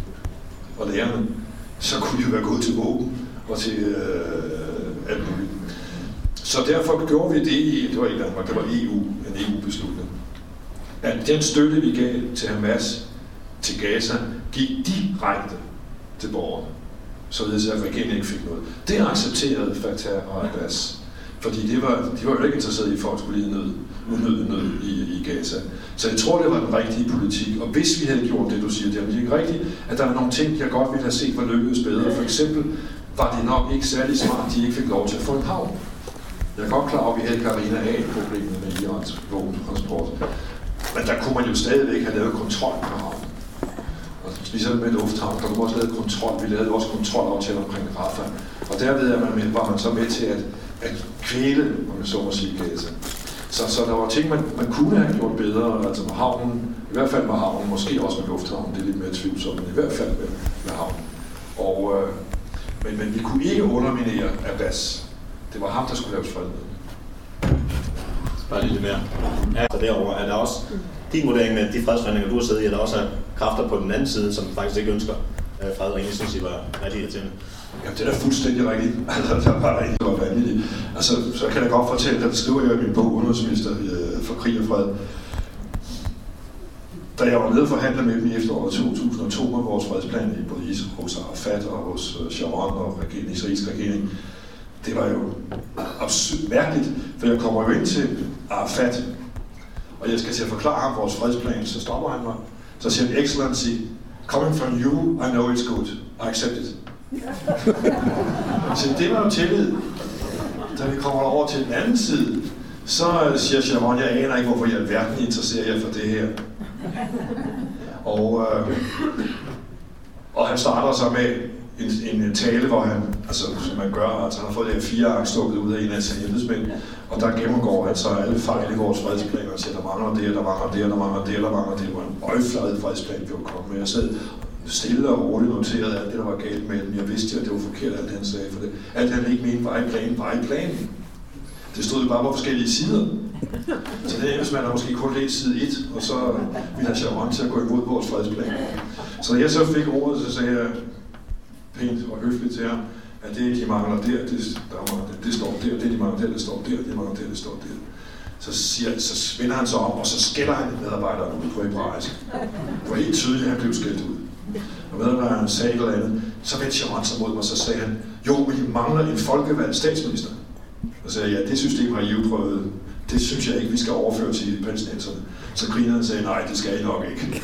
Og lærerne. Så kunne de jo være gået til våben og til øh, alt muligt. Så derfor gjorde vi det i, det var i Danmark, det var E U, en E U-beslutning. At den støtte, vi gav til Hamas, til Gaza, gik direkte til borgerne. Således at regeringen ikke fik noget. Det accepterede Fatah og Abbas. Fordi det var, de var jo ikke interesserede i, at folk skulle lide nød, unødig nød i, i Gaza. Så jeg tror, det var den rigtige politik. Og hvis vi havde gjort det, du siger, det er ikke rigtigt, at der er nogle ting, jeg godt ville have set, var lykkedes bedre. For eksempel var det nok ikke særlig smart, at de ikke fik lov til at få en havn. Jeg er godt klar over, at vi havde Karina A-problemet med Irans våbentransport. Men der kunne man jo stadigvæk have lavet kontrol på havnen. Ligesom med lufthavn, der kunne man også lave kontrol. Vi lavede også kontrolaftaler omkring Rafah. Og derved er man med, var man så med til at, at kvæle, om jeg så må sige, Gaza. Så, så der var ting, man, man kunne have gjort bedre, altså med havnen, i hvert fald med havnen, måske også med lufthavnen, det er lidt mere tvivlsomt, men i hvert fald med, med havnen. Og, øh, men, men vi kunne ikke underminere Abbas. Det var ham, der skulle laves fred med. Bare lidt mere. Ja, så derovre er der også din vurdering med de fredsforhandlinger, du har siddet i, at der også er kræfter på den anden side, som faktisk ikke ønsker øh, fred, og egentlig synes, I var rigtig irriterende. Jamen, det er da fuldstændig rigtigt. Altså, der var rigtig godt vanvittigt. Altså, så kan jeg godt fortælle, at det skriver jeg i min bog, Udenrigsminister øh, for krig og fred. Da jeg var nede og forhandle med dem i efteråret to tusind og to med vores fredsplan i både hos Arafat og hos Sharon og den israelske regering, det var jo absurd mærkeligt, for jeg kommer jo ind til Arafat, og jeg skal til at forklare ham vores fredsplan, så stopper han mig. Så siger han, Excellency, coming from you, I know it's good. I accept it. Så det var jo tillid. Da vi kommer over til den anden side, så siger Sharon, jeg aner ikke, hvorfor i alverden interesserer jeg for det her. Og, øh, og han starter så med en, en tale, hvor han, altså som man gør, altså han har fået det her fire ark stukket ud af en af sine embedsmænd, og der gennemgår han så alle fejl i vores fredsplan og siger, der mangler det, der mangler det, der mangler det, der mangler det. Det var en øjefladet fredsplan, vi var kommet med. Jeg sad stille og roligt noteret alt det, der var galt med den. Jeg vidste jo, at det var forkert, alt han sagde, for det. Alt han ikke mente var i planen, var i planen. Det stod jo bare på forskellige sider. Så det er, hvis man har måske kun læst side et, og så ville han Sharon til at gå imod vores fredsplan. Så da jeg så fik ordet, så sagde jeg pænt og høfligt til ham, at det, de mangler der, det, der mangler, det, det står der, det, de mangler der, det står der, det mangler der, det står der. Så, siger, så vender han sig om, og så skælder han medarbejderen ud på hebraisk. Det var helt tydeligt, at han blev skældt ud. Og medarbejderen sagde et eller andet, så vendte Sharon sig mod mig, så sagde han, jo, men I mangler en folkevalgt statsminister. Og så sagde jeg, ja, det system har I jo prøvet. Det synes jeg ikke, vi skal overføre til palæstinenserne. Så grinede han og sagde, nej, det skal I nok ikke.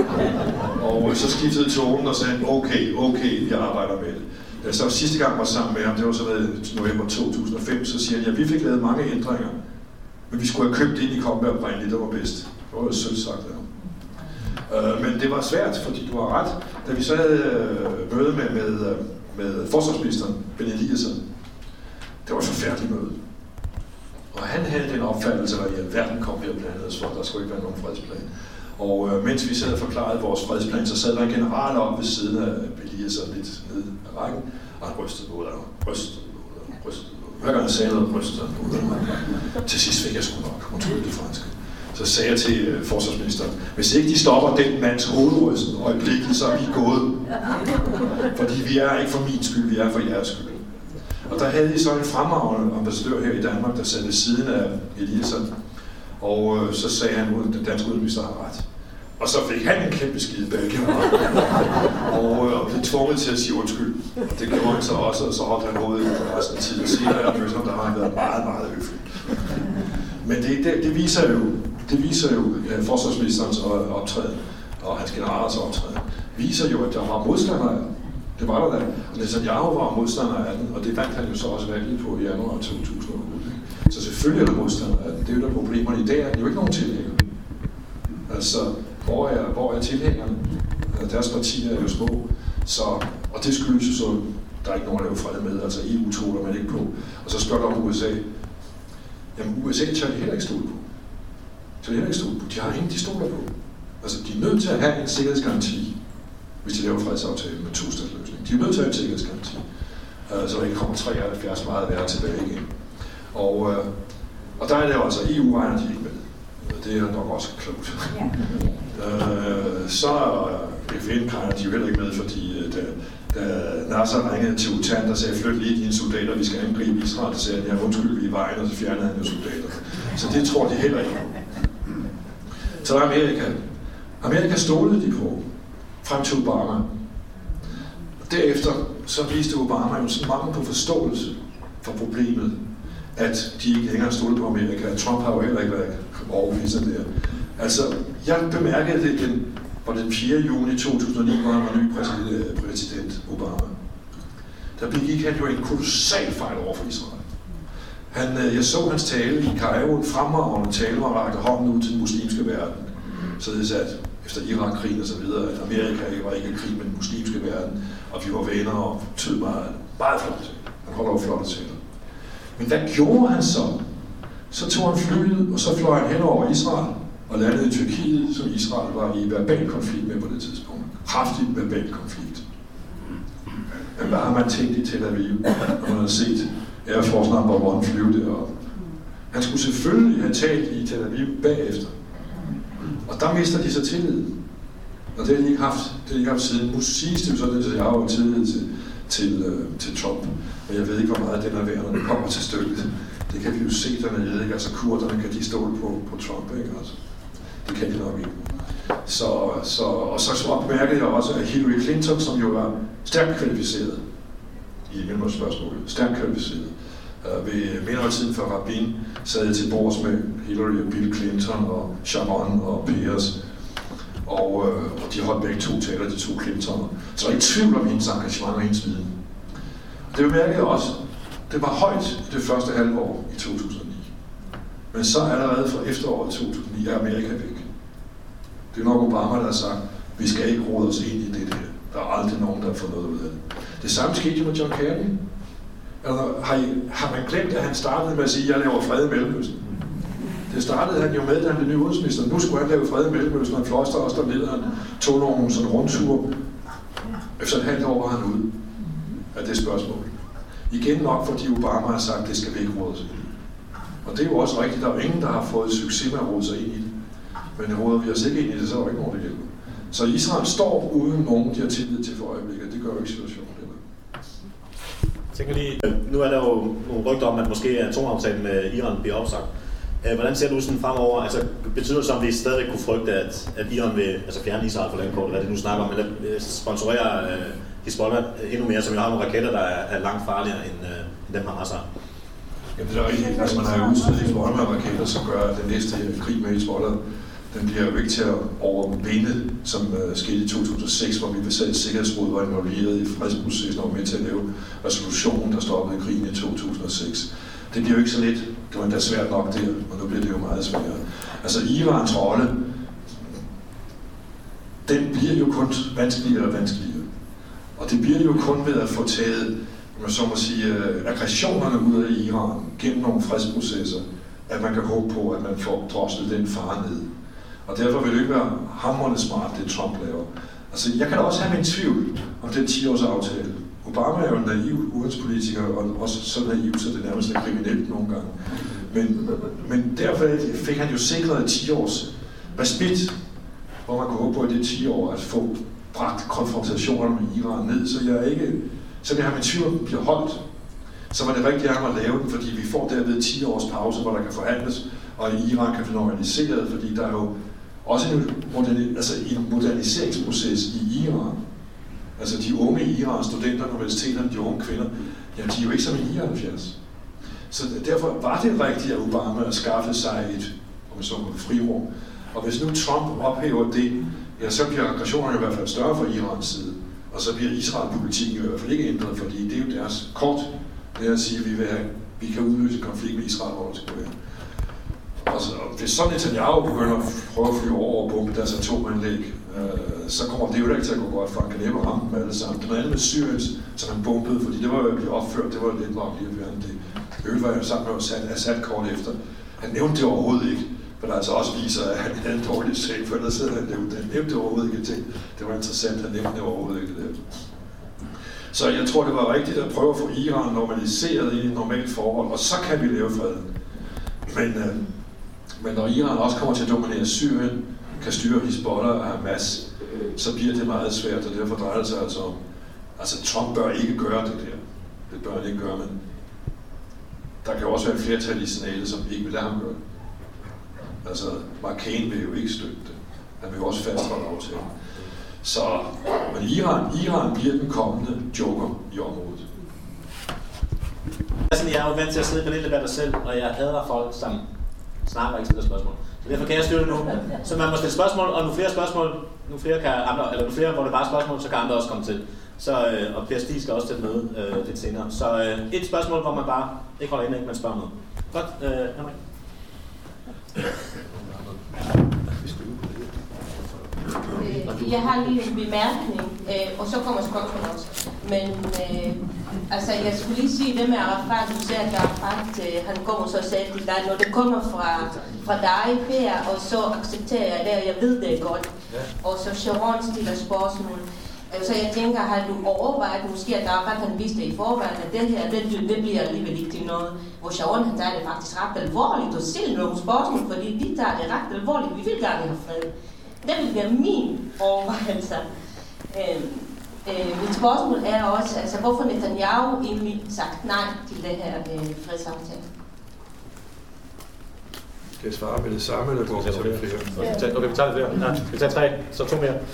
Og så skiftede tonen og sagde, okay, okay, vi arbejder med det. Så sidste gang var sammen med ham, det var så ved november to tusind og fem, så siger han, ja, vi fik lavet mange ændringer, men vi skulle have købt ind i Kombe oprindeligt, det var bedst. Det var jo sødt sagt af ham. Uh, men det var svært, fordi du har ret. Da vi så havde uh, møde med, med, uh, med forsvarsministeren, Ben Eliasson, det var et forfærdeligt møde. Og han havde den opfattelse, at i alverden kom vi og blandede os for, at der skulle ikke være nogen fredsplan. Og øh, mens vi sad og forklarede vores fredsplan, så sad der en general op ved siden af Eliasson lidt nede af rækken, og han rystede på hovedet, rystede på hovedet, rystede på hovedet. Hver gang han sagde noget, rystede han på hovedet. Til sidst fik jeg sgu nok, hun tog det franske. Så sagde jeg til øh, forsvarsministeren, hvis ikke de stopper den mands hovedrysten øjeblikket, så er vi gået. Fordi vi er ikke for min skyld, vi er for jeres skyld. Og der havde de så en fremragende ambassadør her i Danmark, der sad ved siden af Eliasson. Og øh, så sagde han, at den danske udenrigsminister har ret. Og så fik han en kæmpe skide bag generalen. og, øh, og blev tvunget til at sige undskyld. Og det gjorde han så også, og så holdt han hovedet på resten af tiden. Senere jeg mødte ham, der har han været meget, meget høflig. Men det, det, det viser jo, det viser jo ja, forsvarsministerens optræden og hans generalers optræden, viser jo, at der var modstandere. Det var der da. Og Netanyahu var modstander af den, og det vandt han jo så også valget på i januar to tusind og otte. Så selvfølgelig er der modstander af den. Det er jo der problemerne. I dag er det jo ikke nogen tilhængere. Altså, hvor er, hvor er tilhængerne? Deres partier er jo små. Så, og det skyldes jo så, der er ikke nogen, der laver fred med. Altså E U tåler man ikke på. Og så spørger du om U S A. Jamen U S A tør de heller ikke stole på. Tør de heller ikke stole på. De har ingen, de stoler på. Altså, de er nødt til at have en sikkerhedsgaranti, hvis de laver fredsaftale med to-statsløsning. De er nødt til at have en sikkerhedsgaranti, uh, så der ikke kommer treoghalvfjerds meget værre tilbage igen. Og, uh, og der er det jo altså, E U regner de ikke med. Det er nok også klogt. Ja. uh, så F N regner de jo heller ikke med, fordi uh, da, da Nasser ringede til Utan, der sagde, flyt lige dine soldater, vi skal angribe Israel, der sagde han, ja, undskyld, vi er i vejen, og så fjernede han jo soldater. Så det tror de heller ikke. Så der er Amerika. Amerika stolede de på. Frem til Obama. Derefter så viste Obama jo sådan mangel på forståelse for problemet, at de ikke længere stod på Amerika. Trump har jo heller ikke været overbevist der. Altså, jeg bemærkede det den, var den fjerde juni to tusind og ni, hvor han var ny præsident, præsident Obama. Der begik han jo en kolossal fejl over for Israel. Han, jeg så hans tale i Cairo, en fremragende tale, hvor han rakte hånden ud til den muslimske verden. Så det er at efter Irak-krigen og så videre, at Amerika var ikke i krig med den muslimske verden, og vi var venner og betød meget, meget flot. Han holder jo flotte taler. Men hvad gjorde han så? Så tog han flyet, og så fløj han hen over Israel, og landede i Tyrkiet, som Israel var i verbal konflikt med på det tidspunkt. Kraftig verbal konflikt. Men hvad har man tænkt i Tel Aviv, når man har set Air Force number one flyve deroppe? Han skulle selvfølgelig have talt i Tel Aviv bagefter. Og der mister de så tillid. Og det har de ikke haft, det har de ikke haft siden. Nu siges det jo sådan, at jeg har jo tillid til, til, uh, til Trump. Men jeg ved ikke, hvor meget den er værd, når det kommer til stykket. Det kan vi jo se dernede, ikke? Altså kurderne, kan de stole på, på Trump, ikke? Altså, det kan de nok ikke. Så, så, og så opmærkede jeg også, at Hillary Clinton, som jo var stærkt kvalificeret i mellemspørgsmålet, stærkt kvalificeret, Ved midnatstiden for Rabin sad jeg til bords med Hillary og Bill Clinton og Sharon og Peres. Og, og de holdt begge to taler, de to Clintoner. Så der er ikke tvivl om hendes engagement og hendes viden. Og det bemærkede jeg også. Det var højt det første halvår i to tusind og ni. Men så allerede fra efteråret to tusind og ni er Amerika væk. Det er nok Obama, der har sagt, vi skal ikke rode os ind i det der. Der er aldrig nogen, der har fået noget ud af det. Det samme skete jo med John Kerry. Altså, har, I, har man glemt, at han startede med at sige, at jeg laver fred i Mellemøsten? Det startede han jo med, da han blev ny udenrigsminister. Nu skulle han lave fred i Mellemøsten, og han fløjster også dernede, han tog nogle sådan rundture. Efter et halvt år var han ude af det spørgsmål. Igen nok, fordi Obama har sagt, at det skal vi ikke råde sig ind i. Og det er jo også rigtigt, der er jo ingen, der har fået succes med at råde sig ind i det. Men råder vi os ikke ind i det, så er der ikke nogen, der hjælper. Så Israel står uden nogen, de har tillid til for øjeblikket. Det gør jo ikke situationen heller. Jeg tænker lige, nu er der jo nogle rygter om, at måske atomaftalen med Iran bliver opsagt. Hvordan ser du sådan fremover? Altså, betyder det så, at vi stadig kunne frygte, at, at Iran vil altså fjerne Israel fra landkortet, hvad det nu snakker om, eller sponsorere uh, Hezbollah endnu mere, som jo har nogle raketter, der er, er langt farligere end, uh, end dem Hamas har? Jamen det er rigtigt. Altså man har jo udstedet Hezbollah med raketter, som gør, at den næste krig med Hezbollah, den bliver jo ikke til at overvinde, som uh, skete i to tusind og seks, hvor vi ved Sikkerhedsråd var involveret i fredsprocessen og var med til at lave resolutionen, der stoppede krigen i to tusind og seks. Det bliver jo ikke så let. Det var endda svært nok der, og nu bliver det jo meget sværere. Altså Irans rolle, den bliver jo kun vanskeligere og vanskeligere. Og det bliver jo kun ved at få taget, man så må sige, aggressionerne ud af Iran gennem nogle fredsprocesser, at man kan håbe på, at man får droslet den fare ned. Og derfor vil det ikke være hamrende smart, det Trump laver. Altså jeg kan da også have min tvivl om den ti-års aftale. Obama er jo en naiv udenrigspolitiker, og også så naiv, så det nærmest er kriminelt nogle gange. Men, men derfor fik han jo sikret ti års respit, hvor man kunne håbe på, at det er ti år at få bragt konfrontationerne med Iran ned, så jeg ikke, så jeg har min tvivl bliver holdt. Så var det rigtigt at at lave den, fordi vi får derved ti års pause, hvor der kan forhandles, og Iran kan blive normaliseret, fordi der er jo også en, moderni- altså en moderniseringsproces i Iran. Altså de unge i Iran, studenter på universiteterne, de unge kvinder, ja, de er jo ikke som i nioghalvfjerds. Så derfor var det rigtigt, at Obama skaffede sig et, om man så må, frirum. Og hvis nu Trump ophæver det, ja, så bliver aggressionerne i hvert fald større fra Irans side. Og så bliver Israel-politikken i hvert fald ikke ændret, fordi det er jo deres kort. Det er at sige, at vi, vil have, vi kan udløse en konflikt med Israel, hvor det skal være. Og så, hvis så Netanyahu begynder at prøve at flyve over og bombe deres atomanlæg, øh, så kommer det jo ikke til at gå godt, for han kan næppe ramme dem alle sammen. Det var andet med Syrien, som han bombede, fordi det var jo at blive opført, det var lidt nok lige at fjerne det. Øvrigt var jeg sammen med Assad kort efter. Han nævnte det overhovedet ikke, men der altså også viser, at han havde en dårlig sag, for ellers havde han nævnt det. Han nævnte det overhovedet ikke ting. Det var interessant, han nævnte det overhovedet ikke det der. Så jeg tror, det var rigtigt at prøve at få Iran normaliseret i et normalt forhold, og så kan vi lave freden. Men, øh, men når Iran også kommer til at dominere Syrien, kan styre Hezbollah og Hamas, så bliver det meget svært, og derfor drejer det sig altså om, altså Trump bør ikke gøre det der. Det bør han ikke gøre, men der kan også være et flertal i senatet, som ikke vil lade ham gøre det. Altså, McCain vil jo ikke støtte det. Han vil jo også fastholde aftalen. Så, men Iran, Iran bliver den kommende joker i området. Jeg er jo vant til at sidde i paneldebatter selv, og jeg hader folk, som snakker ikke stiller spørgsmål. Så derfor kan jeg støtte nu. Så man må stille spørgsmål, og nu flere spørgsmål, nu flere kan andre, eller nu flere, hvor det bare er spørgsmål, så kan andre også komme til. Så, øh, og Per Stig skal også til et møde øh, lidt senere. Så øh, et spørgsmål, hvor man bare ikke holder inde, ikke man spørger noget. Godt, øh, Henrik. Jeg har lige en bemærkning, øh, og så kommer spørgsmålet også. Men øh, altså, jeg skulle lige sige det med Arafat. Du sagde, at Arafat, øh, han kommer så og sagde til dig, når det kommer fra, fra dig, Per, og så accepterer jeg det, og jeg ved det godt. Og så Sharon stiller spørgsmål. Så jeg tænker, har du overvejet måske, at Arafat han vidste i forvejen, at det her, det, det bliver alligevel ikke til noget. Hvor Sharon han tager det faktisk ret alvorligt og stiller nogle spørgsmål, fordi vi tager det ret alvorligt. Vi vil gerne have fred. Det vil være min overvejelse. Øh, øh, mit spørgsmål er også, altså hvorfor Netanyahu egentlig sagt nej til det her øh, fredsaftale? Skal jeg svare med det samme, eller går vi til det flere? Okay, vi tager det flere. Nej, vi tager tre, så to mere.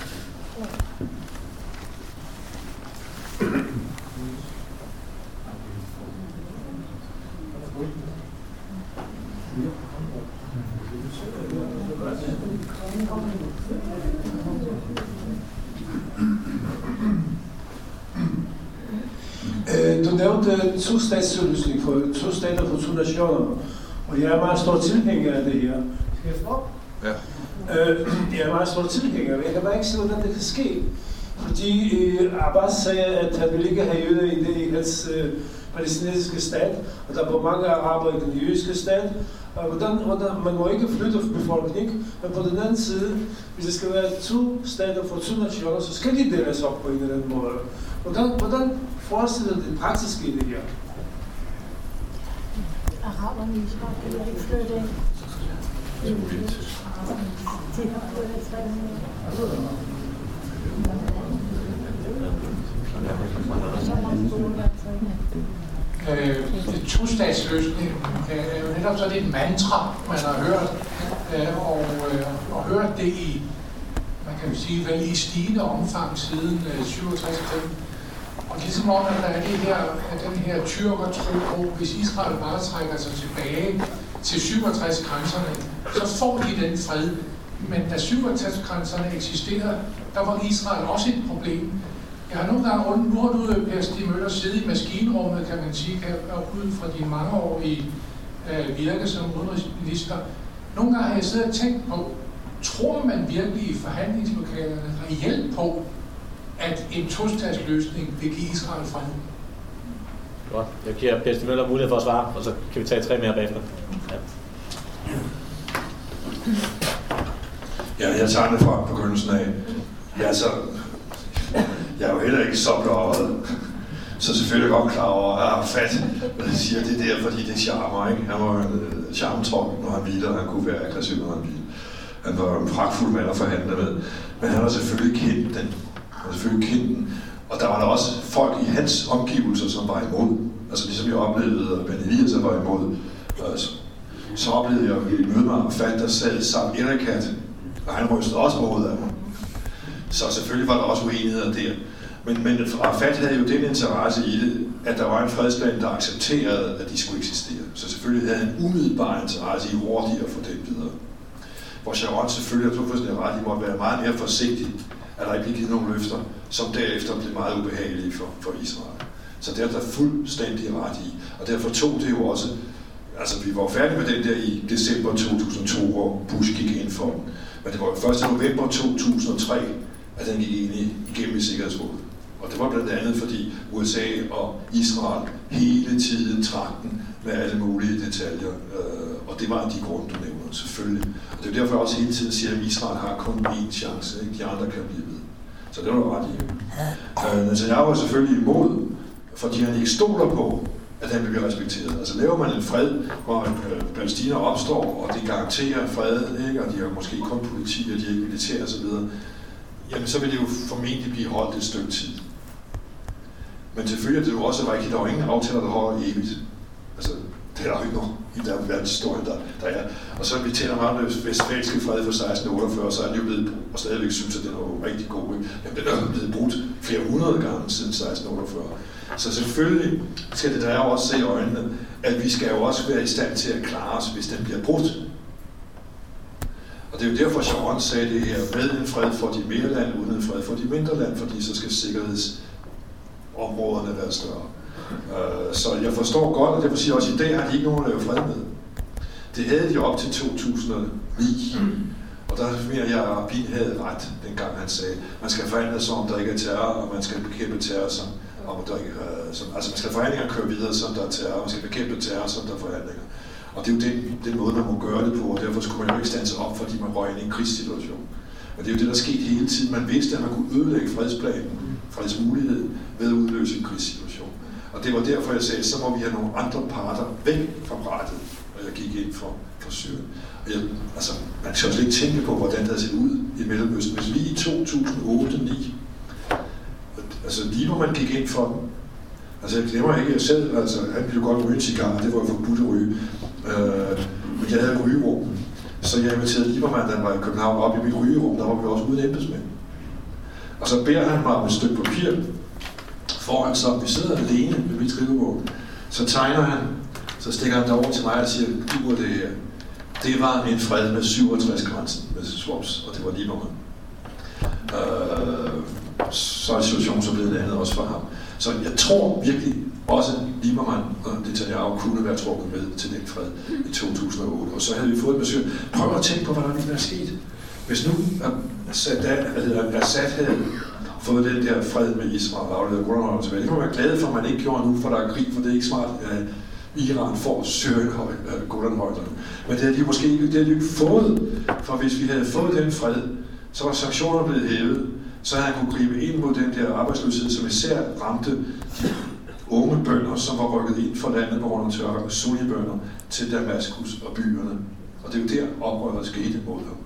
du nævnte to-statsløsning for to stater for to nationer, og jeg er meget stor tilhænger af det her. Skal jeg få? Ja. Øh, jeg er meget stor tilhænger, men jeg kan bare ikke se, hvordan det kan ske. Fordi øh, Abbas sagde, at han ville ikke have jøder i, det, i hans øh, palæstinensiske stat, og der var mange araber i den jødiske stat. Og hvordan, hvordan, man må ikke flytte befolkning, men på den anden side, hvis det skal være to stater for to nationer, så skal de deles op på en eller anden måde. Hvordan, hvordan forestiller det praktisk i det her? Araberne i Israel kan ikke flytte ind. Øh, to-statsløsning er jo netop sådan et mantra, man har hørt, øh, og, øh, og hørt det i, man kan jo sige, vel i stigende omfang siden øh, syvogtres. Og ligesom om, at der er det her, at den her tyrker-tro på, hvis Israel bare trækker sig tilbage til syvogtres-grænserne, så får de den fred. Men da syvogtres-grænserne eksisterede, der var Israel også et problem. Jeg har nogle gange rundt, nu har du, Per Stig Møller, siddet i maskinrummet, kan man sige, ud fra dine mangeårige øh, virke som udenrigsminister. Nogle gange har jeg siddet og tænkt på, tror man virkelig i forhandlingslokalerne reelt på, at en to-statsløsning vil give Israel fred? Godt. Jeg giver Per Stig Møller mulighed for at svare, og så kan vi tage tre mere bagefter. Ja. Ja, jeg tager det fra begyndelsen af. Ja, så, jeg er jo heller ikke så blåret, så selvfølgelig godt klar over, at Arafat siger det der, fordi det er charmer, ikke? Han var jo en charmetrop, når han hviler, han kunne være aggressiv, når han hviler. Han var en pragtfuld mand at forhandle med, men han har selvfølgelig kendt den. Han har selvfølgelig kendt den. Og der var der også folk i hans omgivelser, som var imod. Altså ligesom jeg oplevede, at Ben Elias var imod. Altså, så oplevede jeg i et møde med Arafat, der sad Sam Erekat, og han rystede også mod af mig. Så selvfølgelig var der også uenigheder der. Men, men Arafat havde jo den interesse i det, at der var en fredsplan, der accepterede, at de skulle eksistere. Så selvfølgelig havde han en umiddelbar interesse i hurtigt at få den videre. Hvor Sharon selvfølgelig, jeg tror fuldstændig ret, I måtte være meget mere forsigtig, at der ikke blev givet nogle løfter, som derefter blev meget ubehagelige for, for Israel. Så det er der fuldstændig ret i. Og derfor tog det jo også, altså vi var færdige med den der i december to tusind og to, hvor Bush gik ind for den. Men det var jo først i november to tusind og tre, at den gik ind igennem i Sikkerhedsrådet. Og det var blandt andet, fordi U S A og Israel hele tiden trak den med alle mulige detaljer. Og det var de grunde, du nævner, selvfølgelig. Og det er derfor, jeg også hele tiden siger, at Israel har kun én chance, ikke? De andre kan blive ved. Så det var du ret i. Så jeg var selvfølgelig imod, fordi han ikke stoler på, at han bliver respekteret. Altså laver man en fred, hvor øh, Palæstina opstår, og de garanterer fred, ikke? Og de har måske kun politi, og de er ikke militær osv., jamen så vil det jo formentlig blive holdt et stykke tid. Men selvfølgelig er det jo også rigtigt, der er jo ingen aftaler, der holder evigt. Altså, det er der jo ikke nogen i der verdenshistorien, der, der er. Og så vi taler meget om den vestfalske fred fra seksten otteogfyrre, så er den jo blevet, og stadigvæk synes, at den er jo rigtig god. Ikke? Jamen, den er jo blevet brudt flere hundrede gange siden seksten otteogfyrre. Så selvfølgelig skal det der også se i øjnene, at vi skal jo også være i stand til at klare os, hvis den bliver brudt. Og det er jo derfor, Sharon sagde det her, med en fred for de mere land, uden en fred for de mindre land, fordi så skal sikkerhedsområderne være større. Uh, så jeg forstår godt, og derfor siger også, at i dag har de ikke nogen at lave fred med. Det havde de op til to tusind og ni. Og der mener jeg, at Rabin havde ret, dengang han sagde, man skal forhandle sig om, der ikke er terror, og man skal bekæmpe terror, som, om der ikke er, som, altså man skal forhandlinger køre videre, som der er terror, og man skal bekæmpe terror, som der er forhandlinger. Og det er jo den, den måde, man må gøre det på, og derfor skulle man jo ikke standse op, fordi man røg ind i en krigssituation. Men det er jo det, der skete hele tiden. Man vidste, at man kunne ødelægge fredsplanen, fredsmulighed, ved at udløse en krigssituation. Og det var derfor, jeg sagde, så må vi have nogle andre parter væk fra brættet, og jeg gik ind for, for Syrien. Og jeg, altså, man skal også ikke tænke på, hvordan det havde set ud i Mellemøsten. Hvis vi i to tusind og otte ni, altså Lieberman gik ind for dem, altså jeg glemmer ikke, jeg selv, altså han ville jo godt ryge en cigar, det var jo forbudt at ryge. Øh, men jeg havde et rygerum, så jeg inviterede Lieberman, da han var i København, op i mit rygerum, der var vi også uden embedsmænd. Og så beder han mig om et stykke papir foran, så vi sidder alene med mit skrivebord. Så tegner han, så stikker han derover til mig og siger, du det her. Det var en fred med syvogtres-grænsen med Swaps, og det var Lieberman. Øh, så er situationen så blevet det andet også for ham. Så jeg tror virkelig også, Lieberman og Netanyahu kunne være trukket med til den fred i to tusind og otte. Og så havde vi fået et besøg. Prøv at tænke på, hvad der ville være sket. Hvis nu Assad havde fået den der fred med Israel og afledet Golanhøjderne tilbage. Det kan man være glad for, at man ikke gjorde nu, for der er krig, for det er ikke smart, at Iran får Syrien Golanhøjderne. Men det havde de måske ikke, det havde de ikke fået, for hvis vi havde fået den fred, så var sanktionerne blevet hævet, så havde han kunne gribe ind mod den der arbejdsløshed, som især ramte de unge bønder, som var rykket ind for landet på grund af tørke, sunnibønder, til Damaskus og byerne. Og det er jo der oprøret skete mod ham.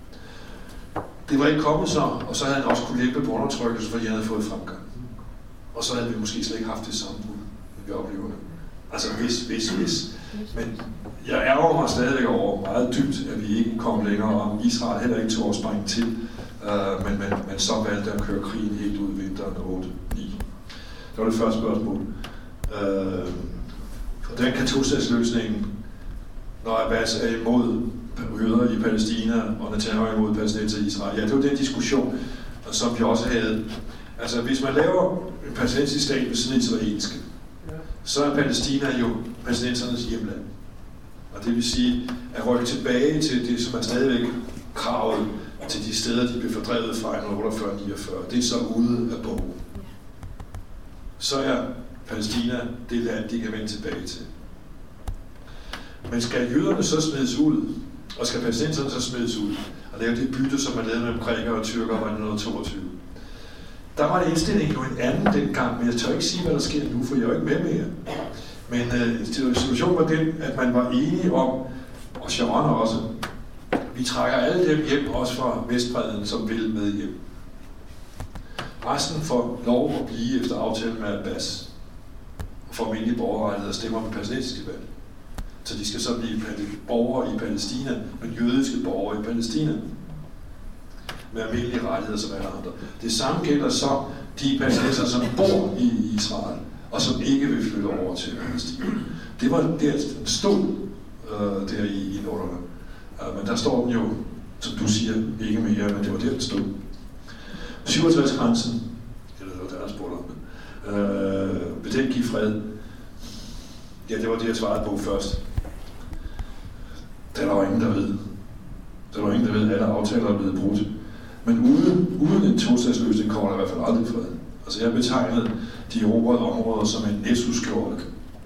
Det var ikke kommet så, og så havde han også kunne hjælpe på undertrykkelse, fordi han havde fået fremgang. Og så havde vi måske slet ikke haft det samme, vi oplever det. Altså hvis, hvis, hvis. Men jeg ærger mig stadigvæk over meget dybt, at vi ikke kom længere om. Israel heller ikke tog at springe til, uh, men, men, men så valgte at køre krigen helt ud i vinteren otte ni. Det var det første spørgsmål. Uh, hvordan kan tostatsløsningen, når Abbas er imod jøder i Palæstina, og Netanyahu er imod palæstinenser i Israel? Ja, det var den diskussion, som vi også havde. Altså, hvis man laver en palæstinensisk stat med sådan israelske, så er Palæstina jo palæstinensernes hjemland. Og det vil sige, at rykke tilbage til det, som er stadigvæk kravet til de steder, de blev fordrevet fra i nitten otteogfyrre niogfyrre. Det er så ude af bogen. Så er Palæstina det land, de kan vende tilbage til. Men skal jøderne så smides ud, og skal palæstinenserne så smides ud, og lave det bytte, som er lavet mellem grækere og tyrkere i nitten toogtyve? Der var indstillingen jo en anden dengang, men jeg tør ikke sige, hvad der sker nu, for jeg er jo ikke med mere. Men øh, situationen var den, at man var enige om, og Sharon også, vi trækker alle dem hjem, også fra Vestbredden, som vil med hjem. Resten får lov at blive efter aftale med Abbas, og får almindelige borgerrettigheder og stemmer med palæstinensiske valg. Så de skal så blive borgere i Palæstina, men jødiske borgere i Palæstina, med almindelige rettigheder som alle andre. Det samme gælder så de palæstinenser, som bor i Israel, og som ikke vil flytte over til Palæstina. Det var der, den stod øh, der i, i nullerne. Uh, men der står den jo, som du siger, ikke mere, men det var der, den stod. syvogtres-grænsen, eller det var der, der spurgte om det, øh, vil den give fred? Ja, det var det, jeg svarede på først. Det er der jo ingen, der ved. Det er der ingen, der ved, at alle aftaler er blevet brudt. Men uden, uden en tostatsløsning kommer der i hvert fald aldrig fred. Altså jeg betegnede de erobrede områder som en nessuskjorte.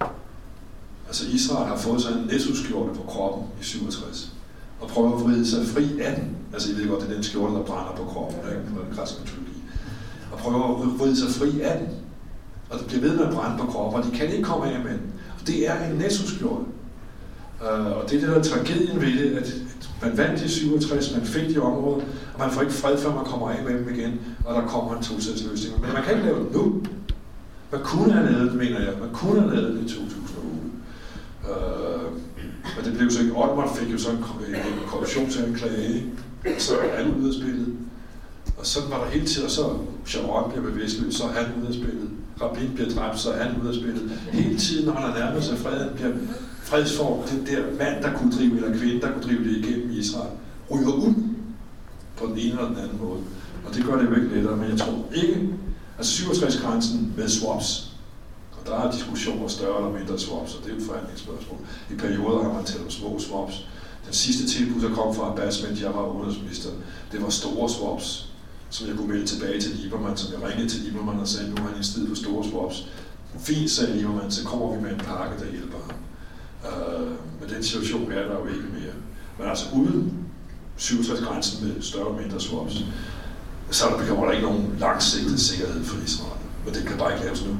Altså Israel har fået sig en nessuskjorte på kroppen i syvogtres. Og prøver at vride sig fri af den. Altså I ved godt, det er den skjorte, der brænder på kroppen, ikke? På den græske mytologi. Og prøver at vride sig fri af den. Og det bliver ved med at brænde på kroppen, og de kan ikke komme af med den. Og det er en nessuskjorte. Uh, og det er det, der er tragedien ved det, at man vandt i syvogtres, man fik de områder, og man får ikke fred, før man kommer af med dem igen, og der kommer en tostatsløsning. Men man kan ikke lave det nu. Man kunne have lavet det, mener jeg. Man kunne have lavet det i to tusind og otte. Uh, men det blev så ikke. Ottoman fik jo så en, en korruptionsanklage, så er alle ude af spillet. Og sådan var der hele tiden, og så Sharon bliver bevidstløs, så er han ude af spillet. Rabin bliver dræbt, så er han ude af spillet. Hele tiden, når han er nærmet sig freden, bliver fredsform, den der mand, der kunne drive, eller kvinde, der kunne drive det igennem i Israel, ryger ud på den ene eller den anden måde. Og det gør det jo ikke lettere, men jeg tror ikke, altså syvogtres-grænsen med swaps, og der er diskussioner større eller mindre swaps, og det er jo et forhandlingsspørgsmål. I perioder har man talt om små swaps. Den sidste tilbud, der kom fra Abbas, mens jeg var udenrigsminister, det var store swaps, som jeg kunne melde tilbage til Lieberman, som jeg ringede til Lieberman og sagde, nu har han indstillet på store swaps. Fint, sagde Lieberman, så kommer vi med en pakke, der hjælper ham. Uh, men den situation er der jo ikke mere. Men altså uden syvogtres-grænsen med større og mindre swaps, så der bliver der ikke nogen langsigtet sikkerhed for Israel. Men det kan bare ikke laves nu.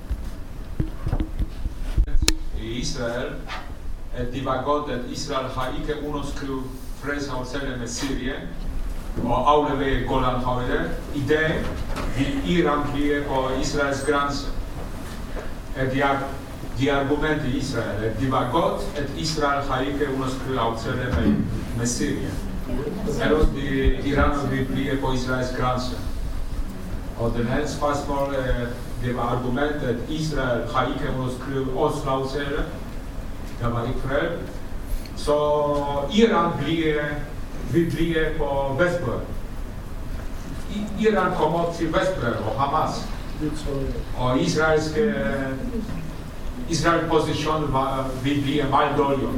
I Israel, at det var godt, at Israel har ikke underskrevet fredsaftale med Syrien og afleveret Golanhøjder. I dag vil Iran blive på Israels grænse. At de er De argument i Israel, at det var godt, at Israel har ikke underskrevet aftale med, med Syrien. Ellers de Iran vil blive på Israels grænse. Og den anden spørgsmål, det var argument, at Israel har ikke underskrevet Oslo-aftale. Der var ikke fred. Så Iran bliver, vil blive på Vestbredden. Iran kommer til Vestbredden og Hamas. Og Israels, Israels position var, vil blive meget dårligere.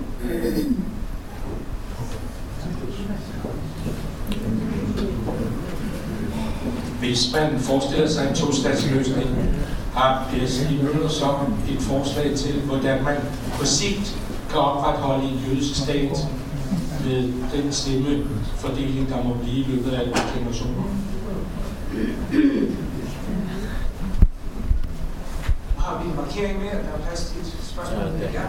Hvis man forestiller sig en to-statsløsning, har P S I Møller så et forslag til, hvordan man på sigt kan opretholde en jødisk stat med den stemmefordeling, der må blive i løbet af generationer. Har vi en markering med, at der er plads til et spørgsmål? Ja.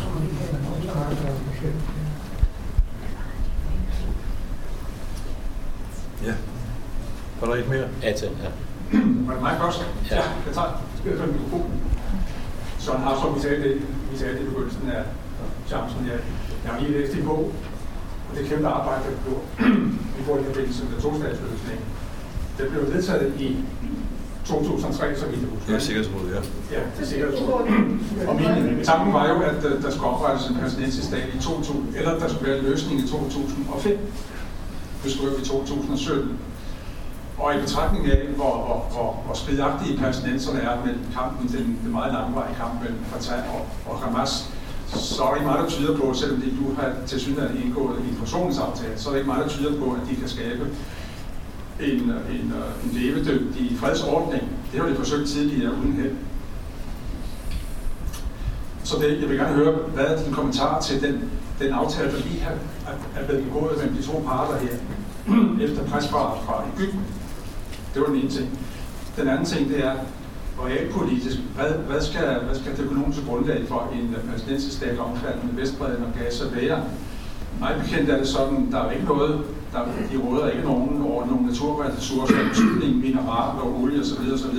Ja. Var der et mere? Ja, til, ja. Var det mig først? Ja. Ja, jeg tager spiller for mikrofonen. Sådan har som vi sagde det, vi sagde det i begyndelsen af chancen, ja. Jeg har lige læst i bog, og det kæmpe arbejde, der blev i forhold til forbindelse med to-statsløsningen. Det blev vedtaget i to tusind og tre, så vidt jeg husker. Det er sikkerhedsrådet, ja. Ja, det er sikkerhedsrådet. Og min tanken var jo, at der skulle oprettes en palæstinensisk stat i to tusind, eller der skulle være en løsning i to tusind og fem. Nu skriver vi to tusind og sytten. Og i betragtning af, hvor, hvor, hvor, hvor spidagtige palæstinenserne er med kampen, den, den meget langvarige kamp mellem Fatah og, og Hamas, så er det ikke meget, der tyder på, selvom de nu har til synligheden indgået en forsoningsaftale, så er det ikke meget, der tyder på, at de kan skabe en, en, en levedygtig fredsordning. Det har de forsøgt tidligere uden held. Så det, jeg vil gerne høre, hvad er din kommentar til den, den aftale, der lige er, er blevet begået mellem de to parter her, efter pres fra, fra Egypten. Det var den ene ting. Den anden ting, det er realpolitisk. Hvad, hvad, skal, hvad skal det økonomiske grundlag for en palæstinensisk stat omfattende Vestbredden og Gaza være? Meget bekendt er det sådan, der er ikke noget, der, de råder ikke nogen over nogle naturressourcer, betydning, mineraler og olie osv. osv.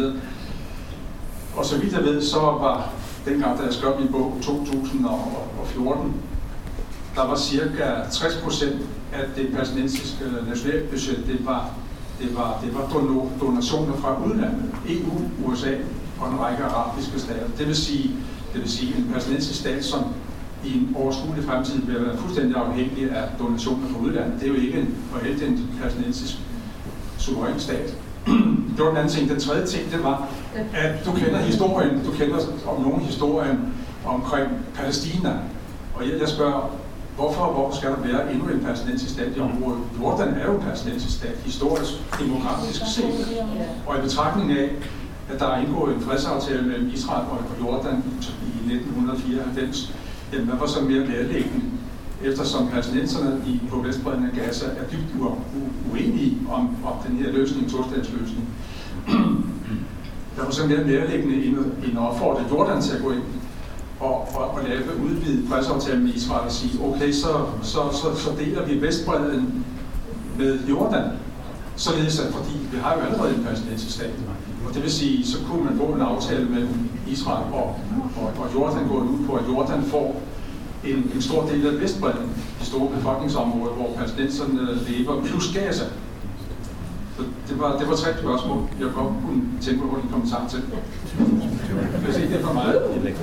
Og så vidt jeg ved, så var dengang, da jeg skrev min bog to tusind og fjorten, der var cirka tres procent af det palæstinensiske nationalbudget, det var, det var, det var donationer fra udlandet, E U, U S A og en række arabiske stater. Det vil sige, det vil sige en palæstinensisk stat, som i en overskuelig fremtid vil være fuldstændig afhængig af donationer fra udlandet. Det er jo ikke en reelt en palæstinensisk suveræn stat. Det var den anden ting. Den tredje ting, det var, at du kender historien, du kender om nogen historien omkring Palæstina. Og jeg, jeg spørger, hvorfor, hvorfor skal der være endnu en palæstinensisk stat i området? Jordan er jo en palæstinensisk stat, historisk, demografisk set. Og i betragtning af, at der er indgået en fredsaftale mellem Israel og Jordan i nitten fireoghalvfems, jamen hvad var så mere nærliggende, eftersom palæstinenserne i, på Vestbredden af Gaza er dybt uenige om, om den her løsning, to-statsløsning. Der var så mere nærliggende end at opfordre Jordan til at gå ind og, og, og lave udvidet fredsaftale med Israel og sige, okay, så, så, så, så deler vi Vestbredden med Jordan, således at fordi vi har jo allerede en palæstinensisk stat. Og det vil sige, så kunne man få en aftale mellem Israel og, og, og Jordan går ud på, at Jordan får en, en stor del af Vestbredden, det store befolkningsområde, hvor palæstinenserne lever, plus Gaza. Så det var, det var tre spørgsmål, jeg godt kunne tænke mig en kommentar til. Hvis ikke det er for meget.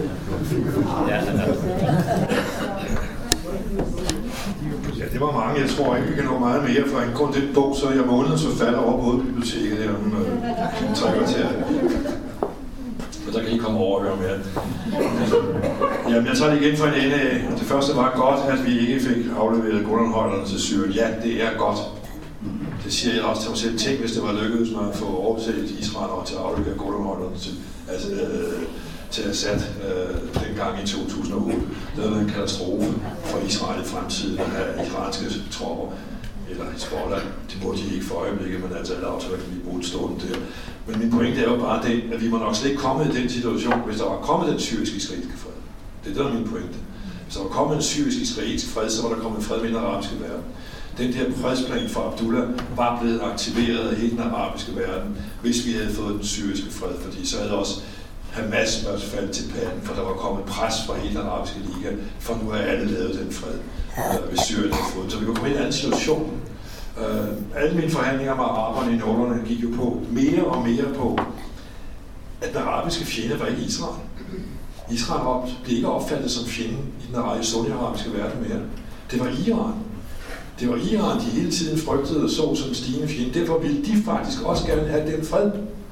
Ja, det var mange. Jeg tror ikke, vi kan nå meget mere, for en grund til den bog, så er jeg månedens forfatter over på biblioteket her om øh, tre kvarter. Og der kan I komme over og høre mere. Jamen, jeg tager det igen fra en ende af. Det første var godt, at vi ikke fik afleveret Golanhøjderne til Syrien. Ja, det er godt. Det siger jeg også til mig selv. Tænk, hvis det var lykkedes mig at få overbetalt Israel og til at aflevere Golanhøjderne til, altså, øh, til Assad øh, dengang i to tusind og otte. Det havde været en katastrofe for Israel i fremtiden at have iranske tropper. Eller Hezbollah, det burde de ikke for øjeblikket, men altså alle aftaler kan blive brugt stående der. Men min pointe er jo bare det, at vi må nok slet ikke komme i den situation, hvis der var kommet den syrisk-israelske fred. Det er det, der er min pointe. Hvis der var kommet en syrisk-israelsk fred, så var der kommet fred med den arabiske verden. Den der fredsplan for Abdullah var blevet aktiveret af hele den arabiske verden, hvis vi havde fået den syriske fred, fordi så havde også Hamas været faldet til panden, for der var kommet pres fra hele den arabiske liga, for nu har alle lavet den fred, øh, hvis Syrien havde fået. Så vi kunne komme i en anden situation. Øh, alle mine forhandlinger med araberne i nullerne gik jo på mere og mere på, at den arabiske fjende var ikke Israel. Israel blev ikke opfattet som fjende i den arabiske verden mere. Det var Iran. Det var Iran, de hele tiden frygtede og så som stigende fjende. Derfor ville de faktisk også gerne have den fred.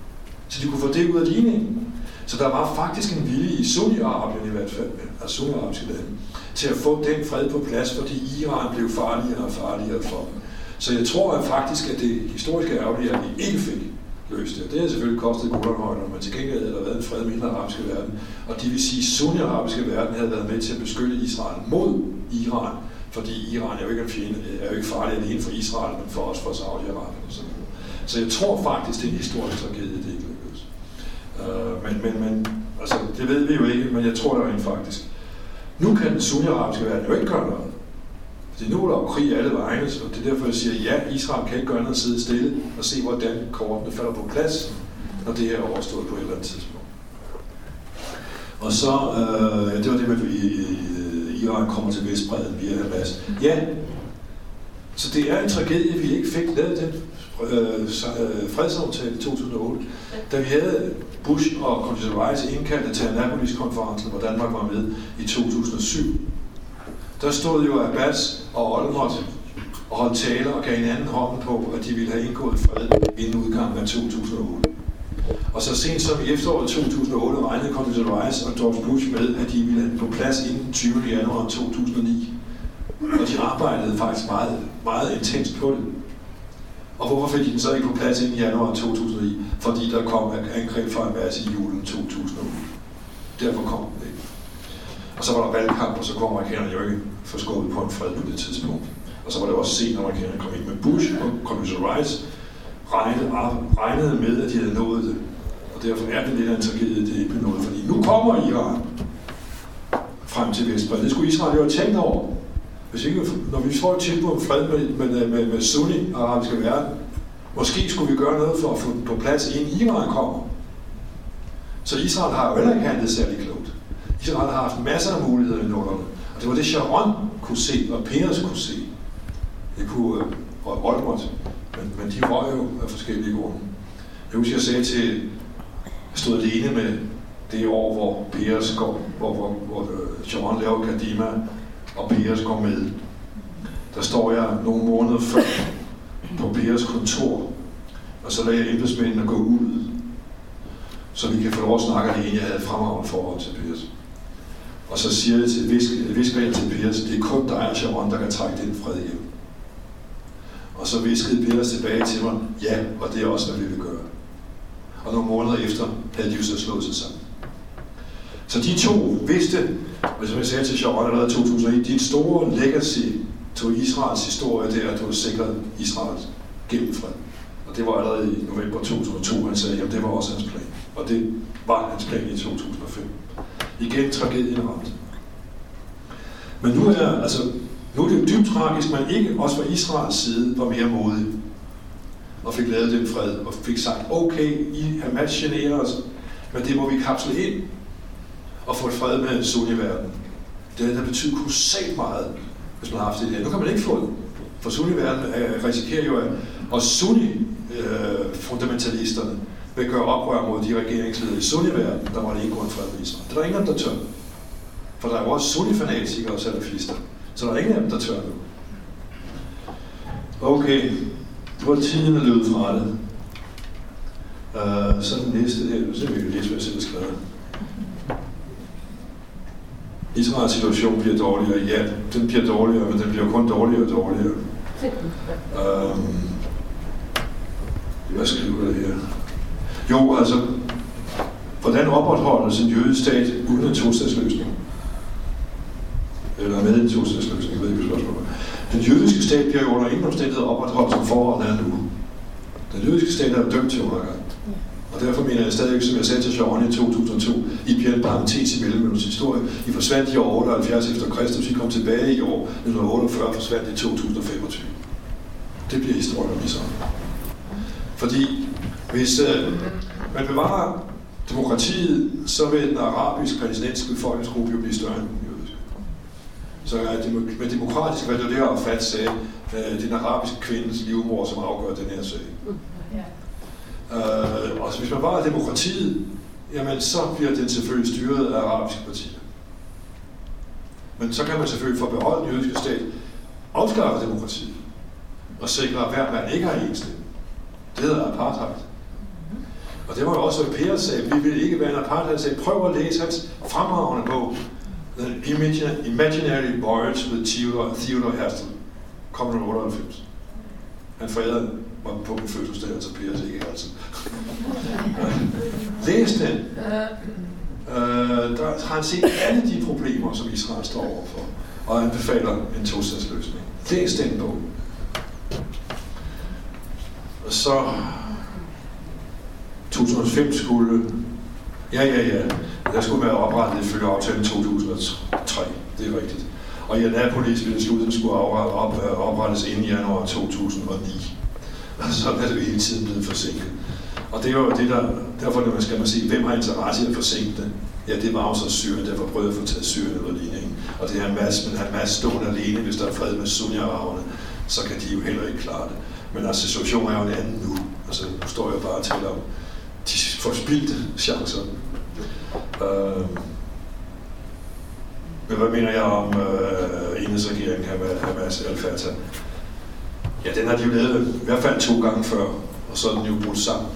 så de kunne få det ud af ligningen. Så der var faktisk en vilje i Sunni-Arabien i hvert fald, altså sunni-arabiske lande, til at få den fred på plads, fordi Iran blev farligere og farligere for dem. Så jeg tror at faktisk, at det historiske ærgerlige er, at vi ikke fik løst det. Det har selvfølgelig kostet Golanhøjderne, men til gengæld havde der været en fred med den arabiske verden. Og det vil sige, at sunni-arabiske verden havde været med til at beskytte Israel mod Iran, fordi Iran er jo ikke en fjende, er jo ikke farlig alene for Israel, men for os, for Saudi-Arabien og sådan noget. Så jeg tror faktisk, det er en historisk tragedie, det ikke lykkedes. Uh, men, men, men, altså, det ved vi jo ikke, men jeg tror det rent faktisk. Nu kan den sunni-arabiske verden jo ikke gøre noget. Fordi nu er der jo krig alle vegne, og det er derfor, jeg siger, ja, Israel kan ikke gøre noget at sidde stille og se, hvordan kortene falder på plads, når det her er overstået på et eller andet tidspunkt. Og så, øh, det var det med, at Iran kommer til Vestbredden via Hamas. Ja, så det er en tragedie, at vi ikke fik lavet den øh, fredsaftale i to tusind og otte. Da vi havde Bush og Condoleezza Rice indkaldte til Annapolis-konferencen, hvor Danmark var med i to tusind og syv. Der stod jo Abbas og Olmert og holdt taler og gav hinanden hånden på, at de ville have indgået fred inden udgangen af to tusind og otte. Og så sent som i efteråret to tusind og otte regnede Condoleezza Rice og George Bush med, at de ville have den på plads inden tyvende januar to tusind og ni. Og de arbejdede faktisk meget, meget intenst på det. Og hvorfor fik de den så ikke på plads inden januar to tusind og ni? Fordi der kom angreb fra Hamas i julen to tusind og otte. Derfor kom den ikke. Og så var der valgkamp, og så kom amerikanerne jo ikke forskåret på en fred på det tidspunkt. Og så var det også sent, når amerikanerne kom ind med Bush og Condoleezza Rice regnede, regnede med, at de havde nået det. Og derfor er det lidt af en tragedie, det ikke blev nået. Fordi nu kommer Iran frem til Vestbredden. Det skulle Israel jo have tænkt over. Hvis ikke, når vi får et tilbud om fred med, med, med, med sunni-arabiske verden, måske skulle vi gøre noget for at få den på plads, inden Iran kommer. Så Israel har jo heller ikke handlet særlig klogt. Israel har haft masser af muligheder i nullerne. Og det var det, Sharon kunne se, og Peres kunne se. Det kunne øh, Olmert, men, men de røg jo af forskellige grunde. Jeg husker, jeg sagde til, jeg stod alene med det år, hvor Peres går, hvor, hvor, hvor uh, Sharon laver Kadima, og Peres går med. Der står jeg nogle måneder før på Peres kontor, og så lader jeg embedsmændene gå ud, så vi kan få lov at snakke alene. Jeg havde et fremragende forhold til Peres. Og så siger jeg til, visker jeg til Peres, det er kun dig og Sharon, der kan trække den fred hjem. Og så viskede Peres tilbage til mig, ja, og det er også, hvad vi vil gøre. Og nogle måneder efter havde de jo så slået sig sammen. Så de to vidste, og som jeg sagde til Sharon allerede i to tusind og et, dit store legacy til Israels historie, det er, at du har sikret Israel gennem fred. Og det var allerede i november to tusind og to, han sagde, at det var også hans plan. Og det var hans plan i to tusind og fem. Igen tragedien ramt. Men nu er, altså, nu er det jo dybt tragisk, man ikke også fra Israels side var mere modig og fik lavet den fred og fik sagt, okay, I Hamas generer os, men det må vi kapsle ind og få et fred med sunni-verden. Det har betydet kolossalt meget, hvis man har haft det her. Nu kan man ikke få det, for sunni-verden øh, risikerer jo, at og sunni-fundamentalisterne øh, vil gøre oprør mod de regeringsledere i sunni-verden, der måtte indgå en fred med Israel. Det er der ingen af dem, der tør. For der er jo også sunni-fanatikere og salafister. Så der er ingen af dem, der tør nu. Okay, nu er tiden er løbet fra det. Uh, så den næste her, så vil vi læse, hvad jeg selv har skrevet. Israels situation bliver dårligere. Ja, den bliver dårligere, men den bliver kun dårligere og dårligere. Uh, hvad skriver det her? Jo, altså, hvordan opretholdes en jødisk stat uden en tostatsløsning? Eller med en tostatsløsning, jeg ved ikke, hvad spørgsmålet er. Den jødiske stat bliver jo under ingen omstændighed opretholdt, som forholdene er nu. Den jødiske stat er dømt til undergang. Og derfor mener jeg stadig, som jeg sagde til Sharon i to tusind og to, I bliver en parentes i Mellemøstens historie. I forsvandt i år otteoghalvfjerds efter Kristus, I kom tilbage i år nitten otteogfyrre, forsvandt i to tusind og femogtyve. Det bliver historien om Israel. Fordi hvis øh, man bevarer demokratiet, så vil den arabisk-palæstinensiske befolkningsgruppe jo blive større end den jødiske. Så er med demokratisk, hvad det der Arafat sagde, øh, den arabiske kvindes livmor, som afgør den her sag. Øh, og hvis man bevarer demokratiet, jamen så bliver den selvfølgelig styret af arabiske partier. Men så kan man selvfølgelig for at beholde den jødiske stat afskaffe demokratiet og sikre, at hver mand ikke har en stemme. Det hedder apartheid. Og det var jo også, hvad Per sagde, vi ville ikke være en apartheid. Han sagde, prøv at læse hans fremragende bog, The Imaginary Voyage with Theodore, Theodore Herzl. Kom den otteoghalvfems. Han forærede mig på min fødselsdag, altså Per ikke Herzl. Læs den. Uh, der har han set alle de problemer, som Israel står overfor, og anbefaler en tostatsløsning. Læs den bog. Og så to tusind og fem skulle, ja ja ja, der skulle være oprettet ifølge aftalen to tusind og tre, det er rigtigt. Og i Annapolis ville slutningen skulle op, oprettes inden januar to tusind og ni. Altså sådan er det jo hele tiden blevet forsinket. Og det er jo det, der, derfor skal man sige, hvem har interesse i at forsinke det? Ja, det var jo så Syrien, derfor prøvede jeg at få taget Syrien ud af ligningen. Og det er Hamas, men Hamas stående alene, hvis der er fred med sunni-araberne, så kan de jo heller ikke klare det. Men altså, situationen er jo en anden nu. Altså, nu står jeg bare og taler om de forspildte chancer. Øh, men hvad mener jeg om øh, enhedsregeringen, Hamas al-Fatah? Ja, den har de jo lavet i hvert fald to gange før, og så er den jo brudt sammen.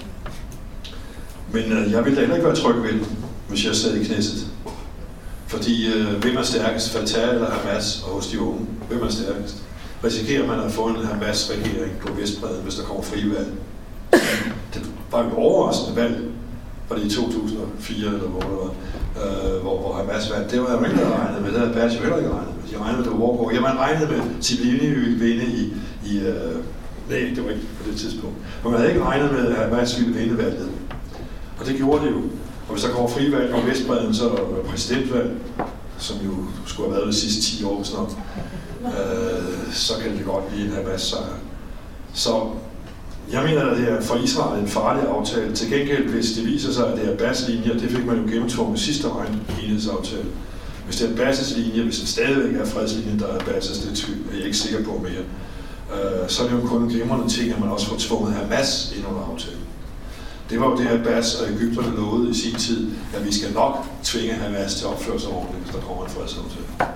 Men øh, jeg ville da heller ikke være tryg ved den, hvis jeg sad i Knesset. Fordi øh, hvem er stærkest, Fatah eller Hamas, og hos de unge? Hvem er stærkest? Risikerer man at få en Hamas-regering på Vestbredden, hvis der kommer frie valg? Det var jo et overraskende valg, var det i to tusind og fire, eller hvor det var, øh, hvor, hvor Hamas vandt. Det var jeg jo ikke regnet med, det havde Bash jo heller ikke regnet med. Jeg regnede med, det var Warburg. Jeg man regnede med, at Tbilisi ville vinde i... i øh, nej, det var ikke på det tidspunkt. Men man havde ikke regnet med, at Hamas ville vinde valget. Og det gjorde det jo. Og hvis der kommer frivalg på Vestbredden, så er der præsidentvalg, som jo skulle have været de sidste ti år snart, øh, så kan det godt blive en Hamas-sejr. Så jeg mener, at det er for Israel en farlig aftale. Til gengæld, hvis det viser sig, at det er Abbas-linjer, det fik man jo gennemtvunget med sidste egen enhedsaftale. Hvis det er Abbas' linje, hvis det stadigvæk er fredslinjen, der er Abbas', det er jeg ikke sikker på mere, øh, så er det jo kun en glimrende ting, at man også får tvunget Hamas ind under aftalen. Det var jo det, Abbas og Egypterne lovede i sin tid, at vi skal nok tvinge Hamas til at opføre sig ordentligt, hvis der kommer en fredsaftale.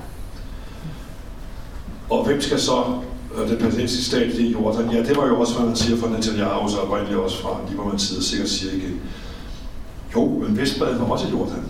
Og hvem skal så den palæstinensiske stat i Jordan? Ja, det var jo også, hvad man siger fra Netanyahu, så oprindeligt også fra Libanon side, sikkert siger igen. Jo, men Vestbredden var også i Jordan.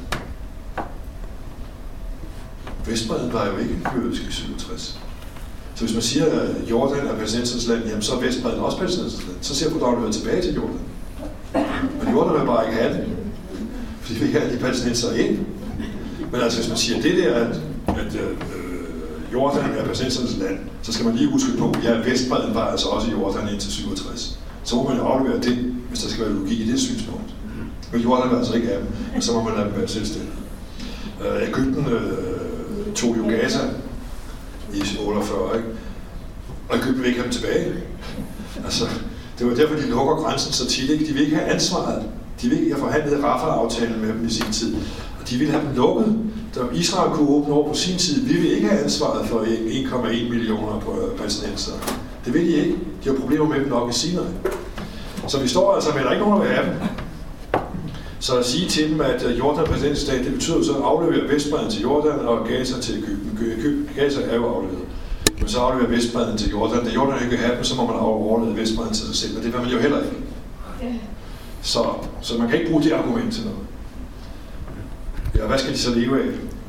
Vestbredden var jo ikke en jødisk i syvogtres. Så hvis man siger, at Jordan er palæstinensernes land, jamen så er Vestbredden også palæstinensernes land. Så ser Goddag tilbage til Jordan. Men Jordan vil bare ikke have det, fordi vi har de palæstinenser ind. Men altså, hvis man siger det der, at, at øh, Jordan er palæstinensernes land, så skal man lige huske på, at ja, Vestbredden var altså også i Jordan indtil syvogtres. Så må man jo aflevere det, hvis der skal være logik i det synspunkt. Men Jordan vil altså ikke have dem, men så må man lade dem være selvstændige. Øh, Egypten øh, tog jo Gaza i otteogfyrre, ikke? Og Egypten vil ikke have dem tilbage. Altså, det var derfor, de lukker grænsen så tit, ikke? De vil ikke have ansvaret. De vil ikke have forhandlet Rafah-aftalen med dem i sin tid. Og de ville have dem lukket. Da Israel kunne åbne over på sin tid, vi vil ikke have ansvaret for en komma en millioner palæstinensere. Det vil de ikke. De har problemer med dem nok i Sinai. Så vi står altså med, at der ikke nogen, der vil have dem. Så at sige til dem, at Jordan er palæstinenserstat, det betyder så at aflevere Vestbredden til Jordan og Gaza til Egypten. Gaza er jo afleveret. Men så afleverer Vestbredden til Jordan. Da Jordan ikke vil have dem, så må man overlade Vestbredden til sig selv. Men det vil man jo heller ikke. Så, så man kan ikke bruge det argument til noget. Ja, hvad skal de så leve af?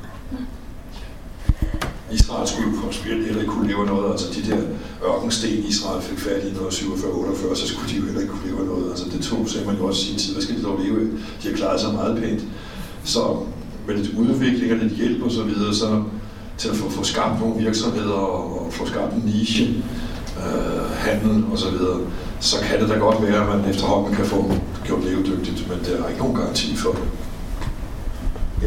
Israel skulle jo principielt heller ikke kunne leve af noget. Altså de der ørkensten, Israel fik fat i nitten syvogfyrre otteogfyrre, så skulle de jo heller ikke kunne leve af noget. Altså det tog, sagde man jo også i sin tid. Hvad skal de dog leve af? De har klaret sig meget pænt. Så med lidt udvikling og lidt hjælp og så videre, så til at få, få skabt nogle virksomheder og, og få skabt en niche, øh, handel og så videre, så kan det da godt være, at man efterhånden kan få gjort levedygtigt, men der er ikke nogen garanti for det. Ja.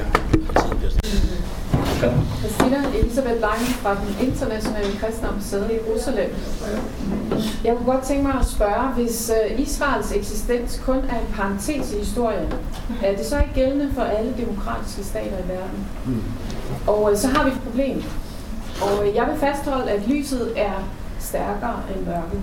Christina Elisabeth Lange fra den internationale kristne ambassade i Jerusalem. Jeg kunne godt tænke mig at spørge, hvis Israels eksistens kun er en parentes i historien, er det så ikke gældende for alle demokratiske stater i verden? Og så har vi et problem. Og jeg vil fastholde, at lyset er stærkere end mørket.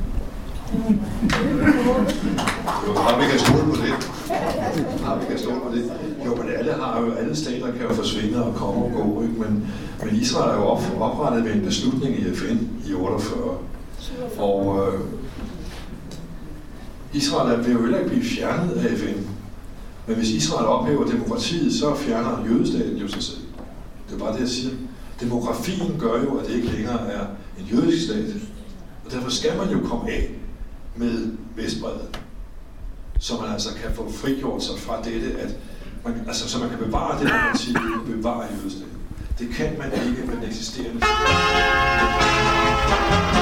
Jo, har vi kan stole på det. Har vi kan stole på det. Jo, men alle har jo, alle stater kan jo forsvinde og komme og gå, ikke? Men, men Israel er jo op, oprettet ved en beslutning i F N i otteogfyrre. Og øh, Israel vil jo heller ikke blive fjernet af F N. Men hvis Israel ophæver demokratiet, så fjerner jødestaten jo sig selv. Det er bare det, jeg siger. Demografien gør jo, at det ikke længere er en jødisk stat. Og derfor skal man jo komme af med Vestbredden. Så man altså kan få frigjort sig fra dette, at man, altså, så man kan bevare demokratiet og bevare jødestaten. Det kan man ikke med den eksisterende.